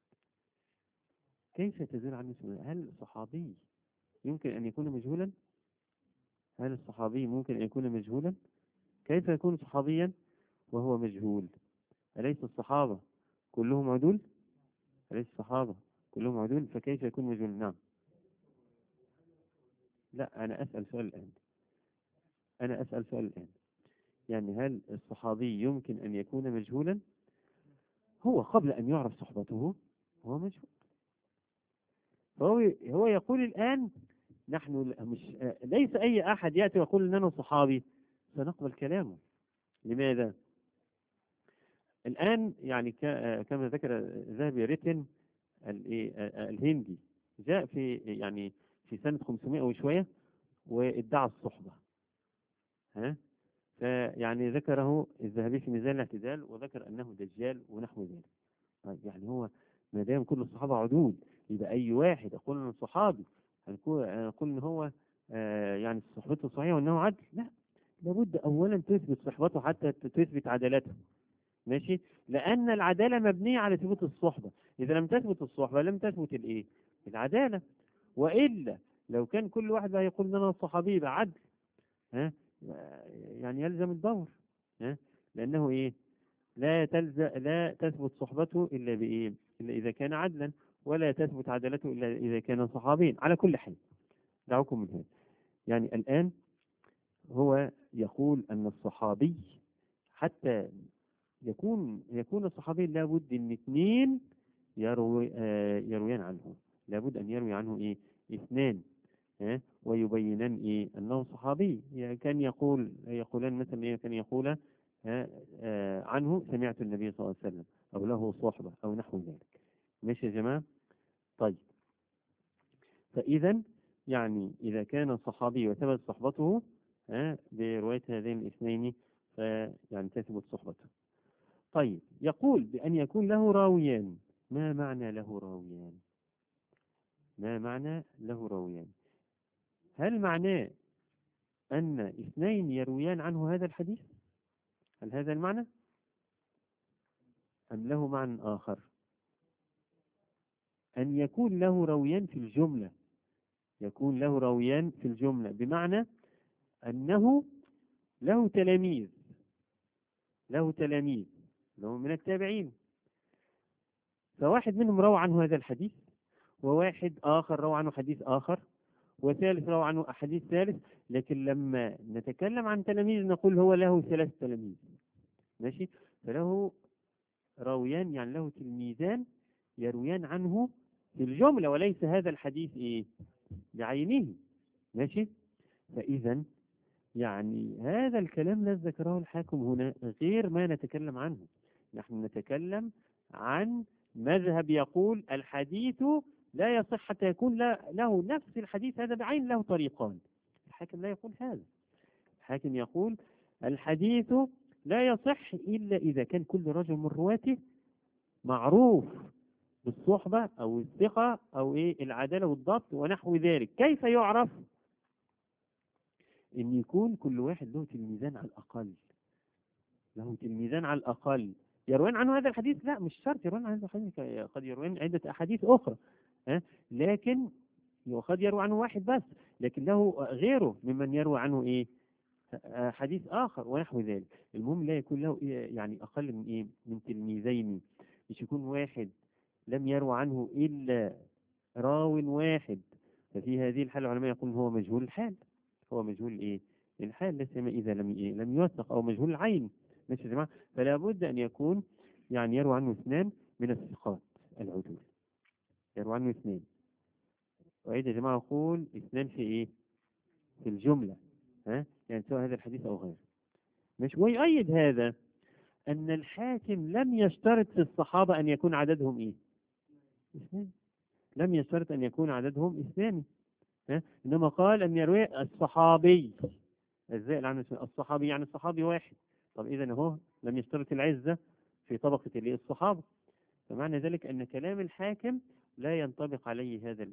كيف تزول عنه اسم الجهالة؟ هل الصحابي يمكن أن يكون مجهولا؟ كيف يكون صحابيا وهو مجهول؟ أليس الصحابة كلهم عدول؟ فكيف يكون مجهول؟ نعم. لا، أنا أسأل سؤال الآن. يعني هل الصحابي يمكن أن يكون مجهولا؟ هو قبل أن يعرف صحبته هو مجهول. هو يقول الآن نحن ليس أي أحد يأتي ويقول أننا صحابي سنقبل كلامه. لماذا؟ الآن يعني كما ذكر الذهبي رتن الهندي جاء في سنة 500 وشوية وادعى الصحبة، فيعني ذكره الذهبي في ميزان الاعتدال وذكر أنه دجال ونحو ذلك. يعني هو ما دام كل الصحابة عدول يبقى أي واحد يقول أنه صحابي هنقول أن هو يعني صحبته صحيحة وأنه عدل؟ لا، لابد أولا تثبت صحبته حتى تثبت عدالته. ماشي. لأن العدالة مبنية على ثبوت الصحبة، إذا لم تثبت الصحبة لم تثبت العدالة. وإلا لو كان كل واحد يقول أن أنا صحابي يبقى عدل، يعني يلزم الدور، لأنه لا تثبت صحبته إلا إلا إذا كان عدلا، ولا تثبت عدالته إلا إذا كان صحابين. على كل حال دعوكم من هذا. يعني الآن هو يقول أن الصحابي حتى يكون الصحابي لابد أن اثنين يرويان عنه، لابد أن يروي عنه اثنان ويبينان أنه صحابي. كان يقولان مثلا كان يقول عنه سمعت النبي صلى الله عليه وسلم، أو له صحبة أو نحو ذلك. ماشي يا جماعة. طيب فإذا يعني إذا كان صحابي وثبت صحبته برواية هذين الاثنين فيعني تثبت صحبته. طيب يقول بأن يكون له راويان. ما معنى له راويان؟ هل معناه أن اثنين يرويان عنه هذا الحديث؟ هل هذا المعنى؟ أم له معنى آخر؟ أن يكون له راويان في الجملة، بمعنى أنه له تلاميذ له من التابعين، فواحد منهم روى عنه هذا الحديث، وواحد آخر روى عنه حديث آخر، وثالث روى عنه حديث ثالث. لكن لما نتكلم عن تلاميذ نقول هو له 3 تلاميذ. ماشي. فله راويان يعني له تلميذان يرويان عنه في الجملة، وليس هذا الحديث بعينه. ماشي. فإذا يعني هذا الكلام الذي ذكره الحاكم هنا غير ما نتكلم عنه. نحن نتكلم عن مذهب يقول الحديث لا يصح حتى يكون له نفس الحديث هذا بعين له طريقان. الحاكم لا يقول هذا. الحاكم يقول الحديث لا يصح إلا إذا كان كل رجل من رواته معروف بالصحبة أو الثقة أو إيه العدالة والضبط ونحو ذلك. كيف يعرف؟ إن يكون كل واحد له تلميذان على الأقل، له تلميذان على الأقل يروين عنه هذا الحديث. لا مش شرط يروين عن هذا الحديث، قد يروين عدة أحاديث أخرى، لكن وقد يروي عنه واحد بس، لكن له غيره ممن يروي عنه إيه حديث آخر ونحو ذلك. المهم لا يكون له يعني أقل من إيه من تلميذين، مش يكون واحد لم يروي عنه إلا راو واحد. ففي هذه الحالة العلماء يقولون هو مجهول الحال. هو مجهول إيه الحال، لا سيما إذا لم يوثق، أو مجهول العين. ماشي يا جماعة. فلا بد أن يكون يعني يروي عنه اثنان من الثقات العدول، يروي عنه اثنين. وعيد يا جماعة أقول اثنان في إيه في الجملة، يعني سواء هذا الحديث أو غيره. مش ويؤيد هذا أن الحاكم لم يشترط في الصحابة أن يكون عددهم إيه اثنين. لم يشترط أن يكون عددهم اثنان، إنما قال أن يروي الصحابي. ازاي العنه الصحابي؟ يعني الصحابي واحد. طب إذا هو لم يشترط العزة في طبقة الصحابة. فمعنى ذلك أن كلام الحاكم لا ينطبق عليه هذا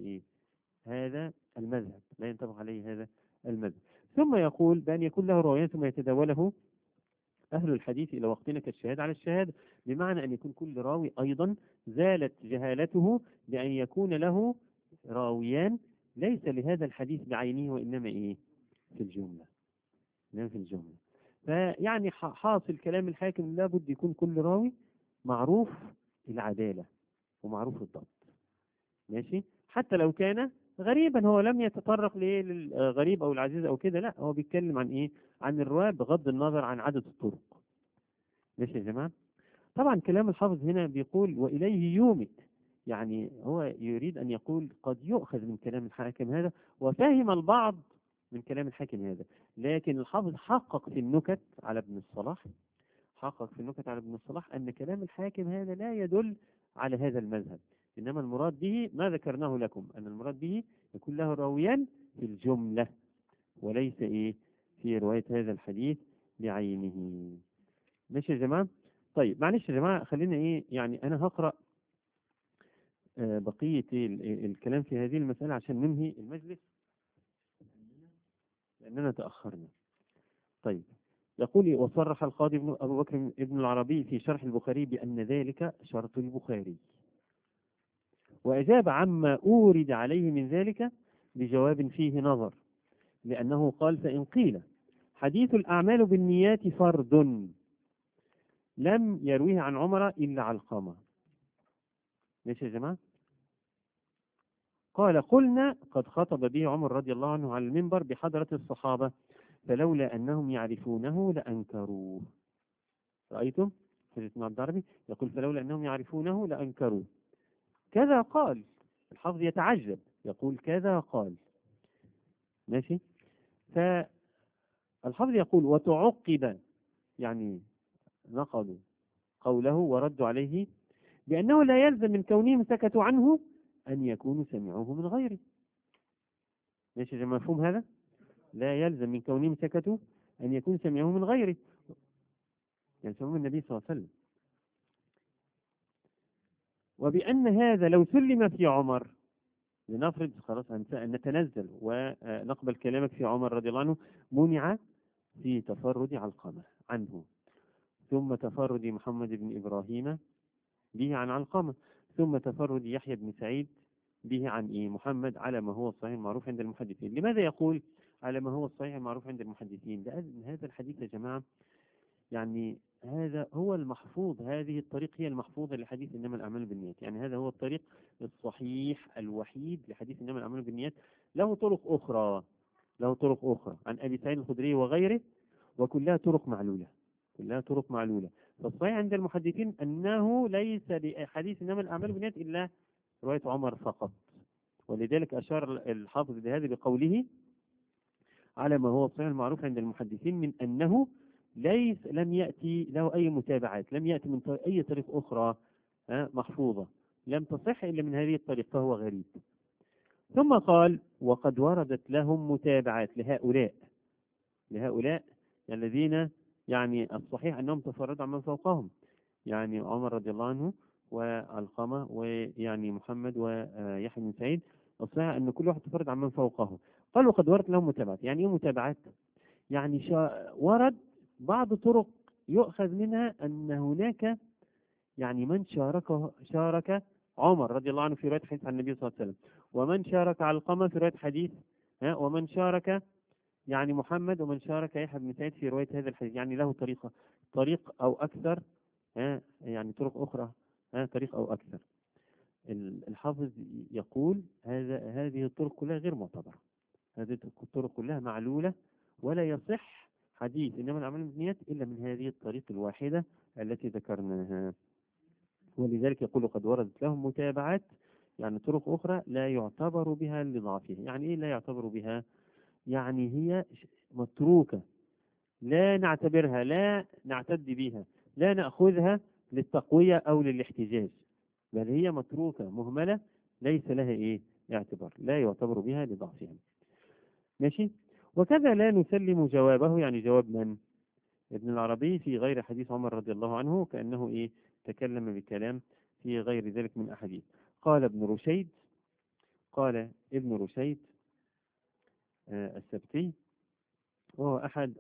هذا المذهب، لا ينطبق عليه هذا المذهب. ثم يقول بأن يكون له روايات ثم يتداوله أهل الحديث إلى وقتنا كالشهادة على الشهادة، بمعنى أن يكون كل راوي أيضا زالت جهالته بأن يكون له راويان ليس لهذا الحديث بعينه، وإنما إيه في الجملة، إنما في الجملة. فيعني حاصل كلام الحاكم لابد يكون كل راوي معروف العدالة ومعروف الضبط، ماشي، حتى لو كان غريبا. هو لم يتطرق للغريب أو العزيز أو كده، لا هو بيتكلم عن إيه عن الرواة بغض النظر عن عدد الطرق. ماشي يا جماعة. طبعا كلام الحافظ هنا بيقول وإليه يومئ، يعني هو يريد أن يقول قد يؤخذ من كلام الحاكم هذا، وفهم البعض من كلام الحاكم هذا. لكن الحافظ حقق في النكت على ابن الصلاح، حقق في النكت على ابن الصلاح أن كلام الحاكم هذا لا يدل على هذا المذهب، إنما المراد به ما ذكرناه لكم، أن المراد به يكون له راويان في الجملة، وليس إيه في رواية هذا الحديث بعينه. ماشي يا جماعة. طيب معلش يا جماعة، خلينا إيه يعني أنا هقرأ بقية الكلام في هذه المسألة عشان ننهي المجلس لأننا تأخرنا. طيب يقول وصرح القاضي أبو بكر ابن العربي في شرح البخاري بأن ذلك شرط البخاري، وأجاب عما أورد عليه من ذلك بجواب فيه نظر، لأنه قال فإن قيل حديث الأعمال بالنيات فرد لم يرويه عن عمر إلا علقمة. ماشي يا جماعة. قال قلنا قد خطب به عمر رضي الله عنه على المنبر بحضرة الصحابة، فلولا أنهم يعرفونه لأنكروه. رأيتم؟ حديث ابن عبد العربي يقول فلولا أنهم يعرفونه لأنكروه. كذا قال. الحافظ يتعجب يقول كذا قال. ماشي. فالحافظ يقول وتعقب، يعني نقضوا قوله وردوا عليه بأنه لا يلزم من كونهم سكتوا عنه أن يكونوا سمعوه من غيره. ماشي يا جماعة، مفهوم هذا؟ لا يلزم من كونهم سكتوا أن يكون سمعوه من غيره، يعني سمعوه النبي صلى الله عليه وسلم. وبأن هذا لو سلم في عمر، لنفرض خلاص أن نتنزل ونقبل كلامك في عمر رضي الله عنه، منع في تفرد علقمة عنه، ثم تفرد محمد بن إبراهيم به عن علقمة، ثم تفرد يحيى بن سعيد به عن محمد، على ما هو الصحيح المعروف عند المحدثين. لماذا يقول على ما هو الصحيح المعروف عند المحدثين؟ لأن هذا الحديث يا جماعة يعني هذا هو المحفوظ، هذه الطريق هي المحفوظة لحديث إنما الأعمال بالنيات، يعني هذا هو الطريق الصحيح الوحيد لحديث إنما الأعمال بالنيات. له طرق أخرى، له طرق أخرى عن أبي سعيد الخدري وغيره، وكلها طرق معلولة، كلها طرق معلولة. فالصحيح عند المحدثين أنه ليس لحديث إنما الأعمال بالنيات إلا رواية عمر فقط. ولذلك أشار الحافظ لهذا بقوله على ما هو الصحيح المعروف عند المحدثين من أنه لم يأتي له أي متابعات، لم يأتي من أي طريق أخرى محفوظة، لم تصح إلا من هذه الطريق، فهو غريب. ثم قال وقد وردت لهم متابعات لهؤلاء الذين يعني الصحيح أنهم تفردوا عمن فوقهم، يعني عمر رضي الله عنه وعلقمة ويعني محمد ويحيى بن سعيد، الصحيح أن كل واحد تفرد عمن فوقه. قال وقد وردت لهم متابعات. يعني إيه متابعات؟ يعني ورد بعض طرق يؤخذ منها أن هناك يعني من شارك عمر رضي الله عنه في رواية حديث عن النبي صلى الله عليه وسلم، ومن شارك علقمة في رواية حديث، ومن شارك يعني محمد، ومن شارك يحيى بن سعيد في رواية هذا الحديث، يعني له طريق أو أكثر، يعني طرق أخرى، طريق أو أكثر. الحافظ يقول هذه الطرق كلها غير معتبرة، هذه الطرق كلها معلولة، ولا يصح حديث إنما الأعمال بالنيات إلا من هذه الطريق الواحدة التي ذكرناها. ولذلك يقول قد وردت لهم متابعات، يعني طرق أخرى لا يعتبر بها لضعفها. يعني إيه لا يعتبر بها؟ يعني هي متروكة، لا نعتبرها، لا نعتد بها، لا نأخذها للتقوية أو للاحتجاج، بل هي متروكة مهملة ليس لها اعتبار، لا يعتبر بها لضعفها. ماشي. وكذا لا نسلم جوابه، يعني جواب من؟ ابن العربي في غير حديث عمر رضي الله عنه، كأنه تكلم بكلام في غير ذلك من أحاديث. قال ابن رشيد السبتي، وهو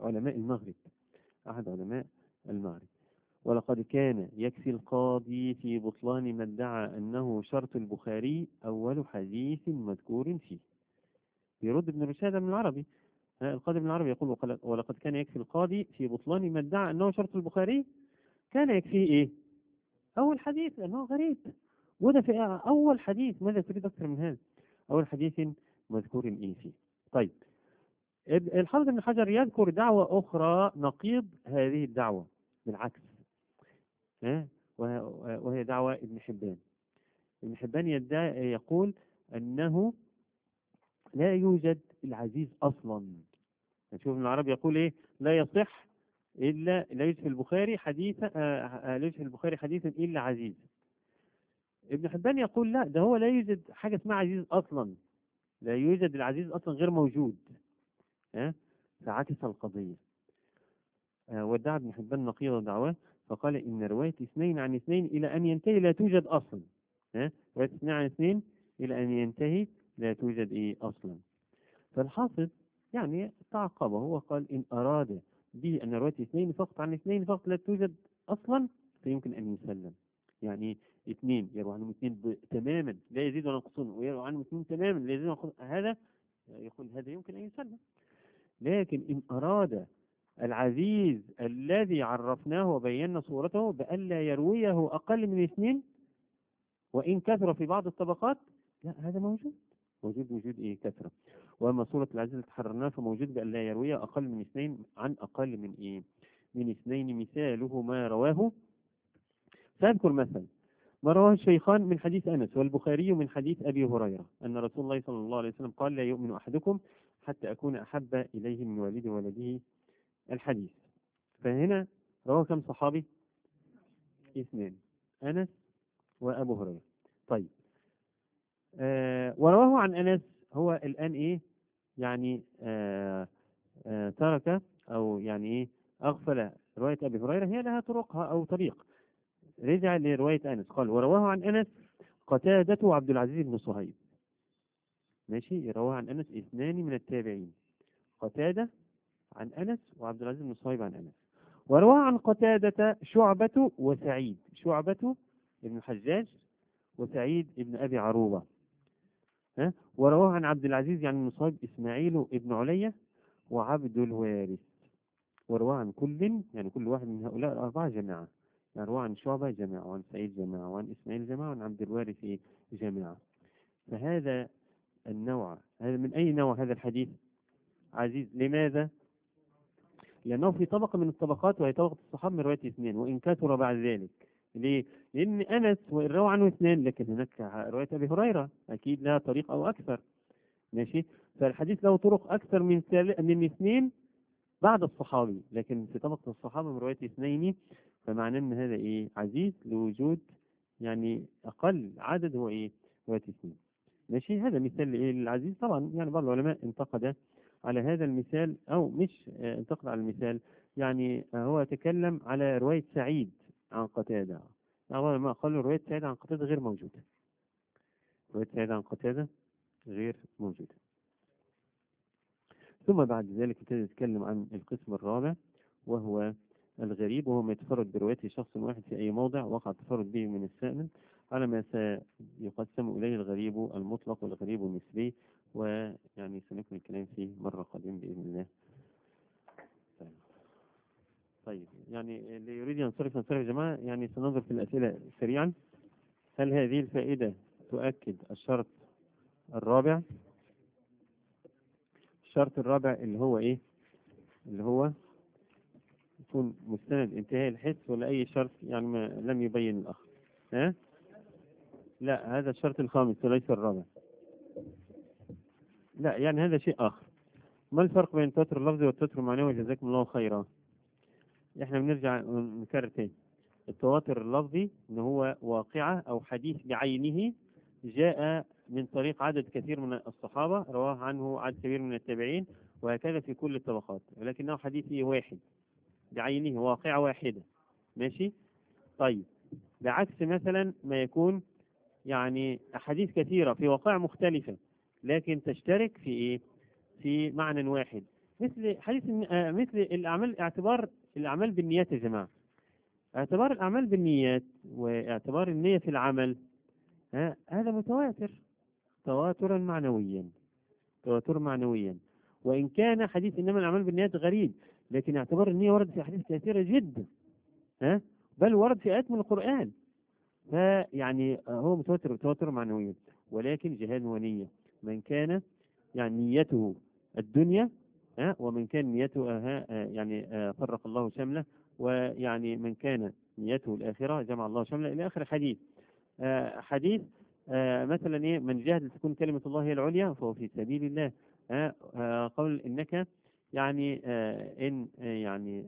أحد علماء المغرب. ولقد كان يكفي القاضي في بطلان ما ادعى أنه شرط البخاري أول حديث مذكور فيه. يرد ابن رشيد من العربي، القاضي ابن العربي يقول ولقد كان يكفي القاضي في بطلان ما ادعى أنه شرط البخاري، كان يكفيه أول حديث لأنه غريب، وده في أول حديث، ماذا تريد أكثر من هذا؟ أول حديث مذكور فيه. طيب، الحافظ ابن حجر يذكر دعوة أخرى نقيض هذه الدعوة بالعكس، وهي دعوة ابن حبان. ابن حبان يقول أنه لا يوجد العزيز أصلا. نشوف ابن العربي يقول لا يصح إلا لا يوجد في البخاري حديثا، لا يوجد في البخاري حديثا إلا عزيز. ابن حبان يقول لا، ده هو لا يوجد حاجة اسمها عزيز أصلا، لا يوجد العزيز أصلا، غير موجود. فعكس القضية. ودعا ابن حبان نقيض دعواه، فقال إن رواية اثنين عن اثنين إلى أن ينتهي لا توجد أصلا. رواية اثنين عن اثنين إلى أن ينتهي لا توجد أصلا. فالحافظ يعني تعقبه، هو قال إن أراد به أن رواية اثنين فقط عن اثنين فقط لا توجد أصلا فيمكن أن يسلم. يعني اثنين يروى عنهم اثنين تماما لا يزيد ولا ينقصون، ويروى عنهم اثنين تماما لا يزيد ولا ينقصون، هذا يقول هذا يمكن أن يسلم. لكن إن أراد العزيز الذي عرفناه وبينا صورته بألا يرويه أقل من اثنين وإن كثر في بعض الطبقات، لا، هذا وجود كثرة. وأما صورة العزيز التي حررناها فموجود بألا يرويه أقل من اثنين عن أقل من اثنين. مثاله ما رواه، سأذكر مثلا ما رواه الشيخان من حديث أنس والبخاري من حديث أبي هريرة أن رسول الله صلى الله عليه وسلم قال لا يؤمن أحدكم حتى أكون أحب إليه من والده وولده الحديث. فهنا رواه كم صحابي؟ اثنين، أنس وأبو هريرة. طيب، ورواه عن أنس، هو الآن يعني ترك أو يعني أغفل رواية أبي هريرة، هي لها طرقها أو طريق، رجع لرواية أنس. قال ورواه عن أنس قتادة وعبد العزيز بن صهيب. ماشي، رواه عن أنس اثنان من التابعين، قتادة عن أنس وعبد العزيز بن صهيب عن أنس. ورواه عن قتادة شعبة وسعيد، شعبة ابن الحجاج وسعيد ابن أبي عروبة. ورواه عن عبد العزيز يعني بن صهيب إسماعيل ابن علية وعبد الوارث. ورواه عن يعني كل واحد من هؤلاء الأربعة جماعة، يعني رواه عن شعبة جماعة، وعن سعيد جماعة، وعن إسماعيل جماعة، وعن عبد الوارث جماعة. فهذا النوع، هذا من أي نوع هذا الحديث؟ عزيز. لماذا؟ لأنه في طبقة من الطبقات وهي طبقة الصحابة من رواية اثنين وإن كثر بعد ذلك. ليه؟ لأن أنس روى عنه اثنين، لكن هناك رواية أبي هريرة أكيد لها طريق أو أكثر. ماشي. فالحديث له طرق أكثر من اثنين بعد الصحابي، لكن في طبقة الصحابة من رواية اثنين، فمعناه ان هذا ايه عزيز لوجود يعني اقل عدد هو ايه رواية اثنين. ماشي. هذا مثال لايه للعزيز. طبعا يعني بعض العلماء انتقد على هذا المثال، او مش انتقد على المثال، يعني هو تكلم على رواية سعيد عن قتادة. أول ما قالوا رواية سعيد عن قتادة غير موجودة. رواية سعيد عن قتادة غير موجودة. ثم بعد ذلك ابتدى يتكلم عن القسم الرابع، وهو الغريب، وهو ما يتفرد بروايته شخص واحد في أي موضع وقع التفرد به من السائل، على ما سيقسم إليه الغريب المطلق والغريب النسبي، ويعني سنكمل الكلام فيه مرة قادمة بإذن الله. طيب يعني اللي يريد ينصرف يا جماعة. يعني سننظر في الأسئلة سريعا. هل هذه الفائدة تؤكد الشرط الرابع؟ الشرط الرابع اللي هو إيه؟ اللي هو يكون مستند انتهاء الحس، ولا أي شرط يعني ما لم يبين الأخ؟ ها؟ لا، هذا الشرط الخامس وليس الرابع. لا يعني هذا شيء آخر. ما الفرق بين التواتر اللفظي والتواتر المعنوي؟ جزاكم الله خيرا. احنا بنرجع نكرر تاني. التواتر اللفظي ان هو واقعة او حديث بعينه جاء من طريق عدد كثير من الصحابة، رواه عنه عدد كبير من التابعين، وهكذا في كل الطبقات، ولكنه حديث واحد بعينه، واقعة واحدة. ماشي. طيب بعكس مثلا ما يكون يعني أحاديث كثيرة في وقائع مختلفة، لكن تشترك في إيه؟ في معنى واحد. مثل حديث مثل الأعمال، اعتبار الأعمال بالنيات يا جماعة. اعتبار الأعمال بالنيات واعتبار النية في العمل، هذا متواتر تواترا معنويا. تواتر معنويا. وإن كان حديث إنما الأعمال بالنيات غريب، لكن اعتبار النية ورد في أحاديث كثيرة جدا، بل ورد في آيات من القرآن. فيعني هو متواتر تواتر معنويا. ولكن جهاد ونية. من كان يعني نيته الدنيا، ومن كان نيته يعني فرق الله شمله، ويعني من كان نيته الآخرة جمع الله شمله، إلى آخر حديث. حديث مثلا إيه؟ من جاهد لتكون كلمة الله هي العليا فهو في سبيل الله. قول إنك يعني إن يعني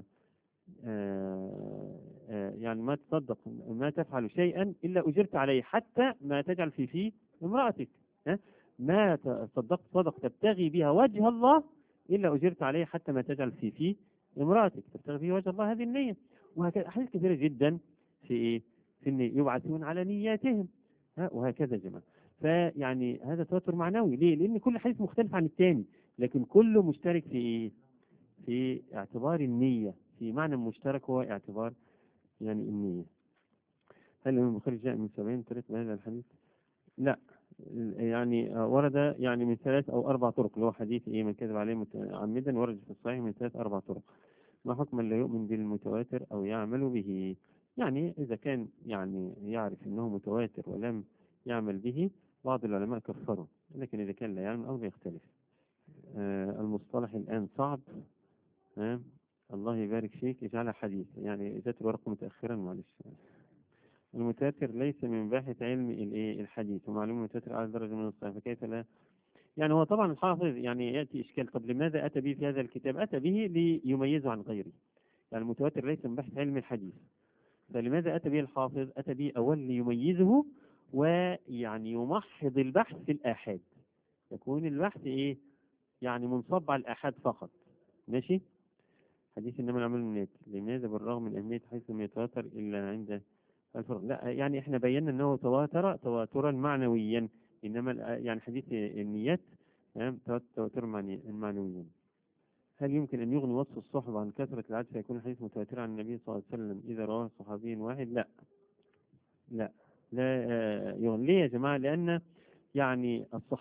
يعني ما تصدق ما تفعل شيئا إلا أجرت عليه، حتى ما تجعل في امرأتك. ما تصدقت صدق تبتغي بها وجه الله إلا أجرت عليه، حتى ما تجعل في امرأتك تبتغي بها وجه الله. هذه النية. وهكذا أحاديث كثيرة جدا في إيه؟ في النية، يبعثون على نياتهم. وهكذا يا جماعة. فيعني هذا توتر معنوي. ليه؟ لأن كل حديث مختلف عن الثاني، لكن كله مشترك في إيه؟ في اعتبار النية، في معنى مشترك هو اعتبار يعني النية. هل الإمام البخاري جاء من 70 طريق بهذا الحديث؟ لا، يعني ورد يعني من 3 أو 4 طرق، اللي هو حديث إيه؟ من كذب عليه متعمدا، ورد في الصحيح من 3 4 طرق. ما حكم لا يؤمن بالمتواتر أو يعمل به؟ يعني إذا كان يعني يعرف أنه متواتر ولم يعمل به، بعض العلماء كفروا، لكن إذا كان لا يعمل أو يختلف. المصطلح الآن صعب. الله يبارك فيك، اجعلها حديث. يعني جات الورقة متأخرا، معلش. المتواتر ليس من باحث علم الحديث، ومعلوم المتواتر على درجة من الصحيح، فكيف لا؟ يعني هو طبعا الحافظ يعني يأتي إشكال. طب لماذا أتى به في هذا الكتاب؟ أتى به ليميزه عن غيره. يعني المتواتر ليس من باحث علم الحديث، فلماذا أتى به الحافظ؟ أتى به أول ليميزه، ويعني يمحض البحث في الآحاد، يكون البحث إيه؟ يعني منصب على الآحاد فقط. ماشي. حديث إنما الأعمال بالنيات، لماذا بالرغم من أهمية حيث لم يتواتر إلا عند الفرق؟ لا يعني إحنا بينا أنه تواتر تواترا معنويا، إنما يعني حديث النيات تواتر معنويا. هل يمكن أن يغني وصف الصحبة عن كثرة العدد فيكون الحديث متواتر عن النبي صلى الله عليه وسلم إذا رواه صحابي واحد؟ لا لا لا يغني. ليه يا جماعة؟ لأن يعني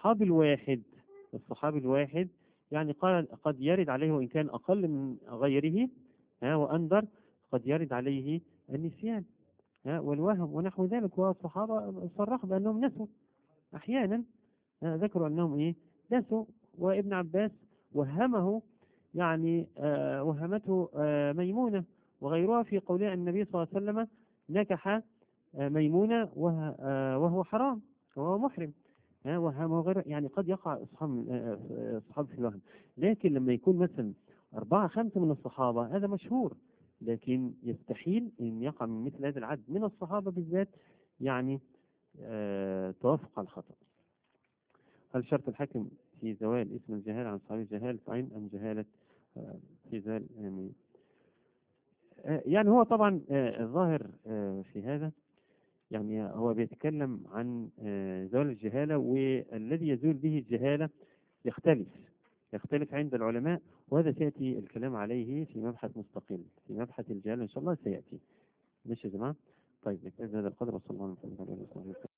الصحابي الواحد يعني قد يرد عليه، وإن كان أقل من غيره وأندر، قد يرد عليه النسيان والوهم ونحو ذلك. والصحابة صرحوا بأنهم نسوا أحيانا، ذكروا أنهم نسوا. وابن عباس وهمه يعني وهمته ميمونة وغيرها في قولها أن النبي صلى الله عليه وسلم نكح ميمونة وهو حرام وهو محرم. وغير يعني قد يقع الصحابة في الوهم، لكن لما يكون مثلا 4 5 من الصحابة هذا مشهور، لكن يستحيل أن يقع من مثل هذا العدد من الصحابة بالذات يعني توافق على الخطأ. هل شرط الحكم في زوال اسم الجهالة عن صحابي جهالة عين أم جهالة في زوال يعني هو طبعا الظاهر في هذا يعني هو بيتكلم عن زوال الجهالة، والذي يزول به الجهالة يختلف عند العلماء، وهذا سيأتي الكلام عليه في مبحث مستقل، في مبحث الجهالة إن شاء الله سيأتي. ماشي يا جماعة؟ طيب، بهذا القدر وصلى الله عليه وسلم.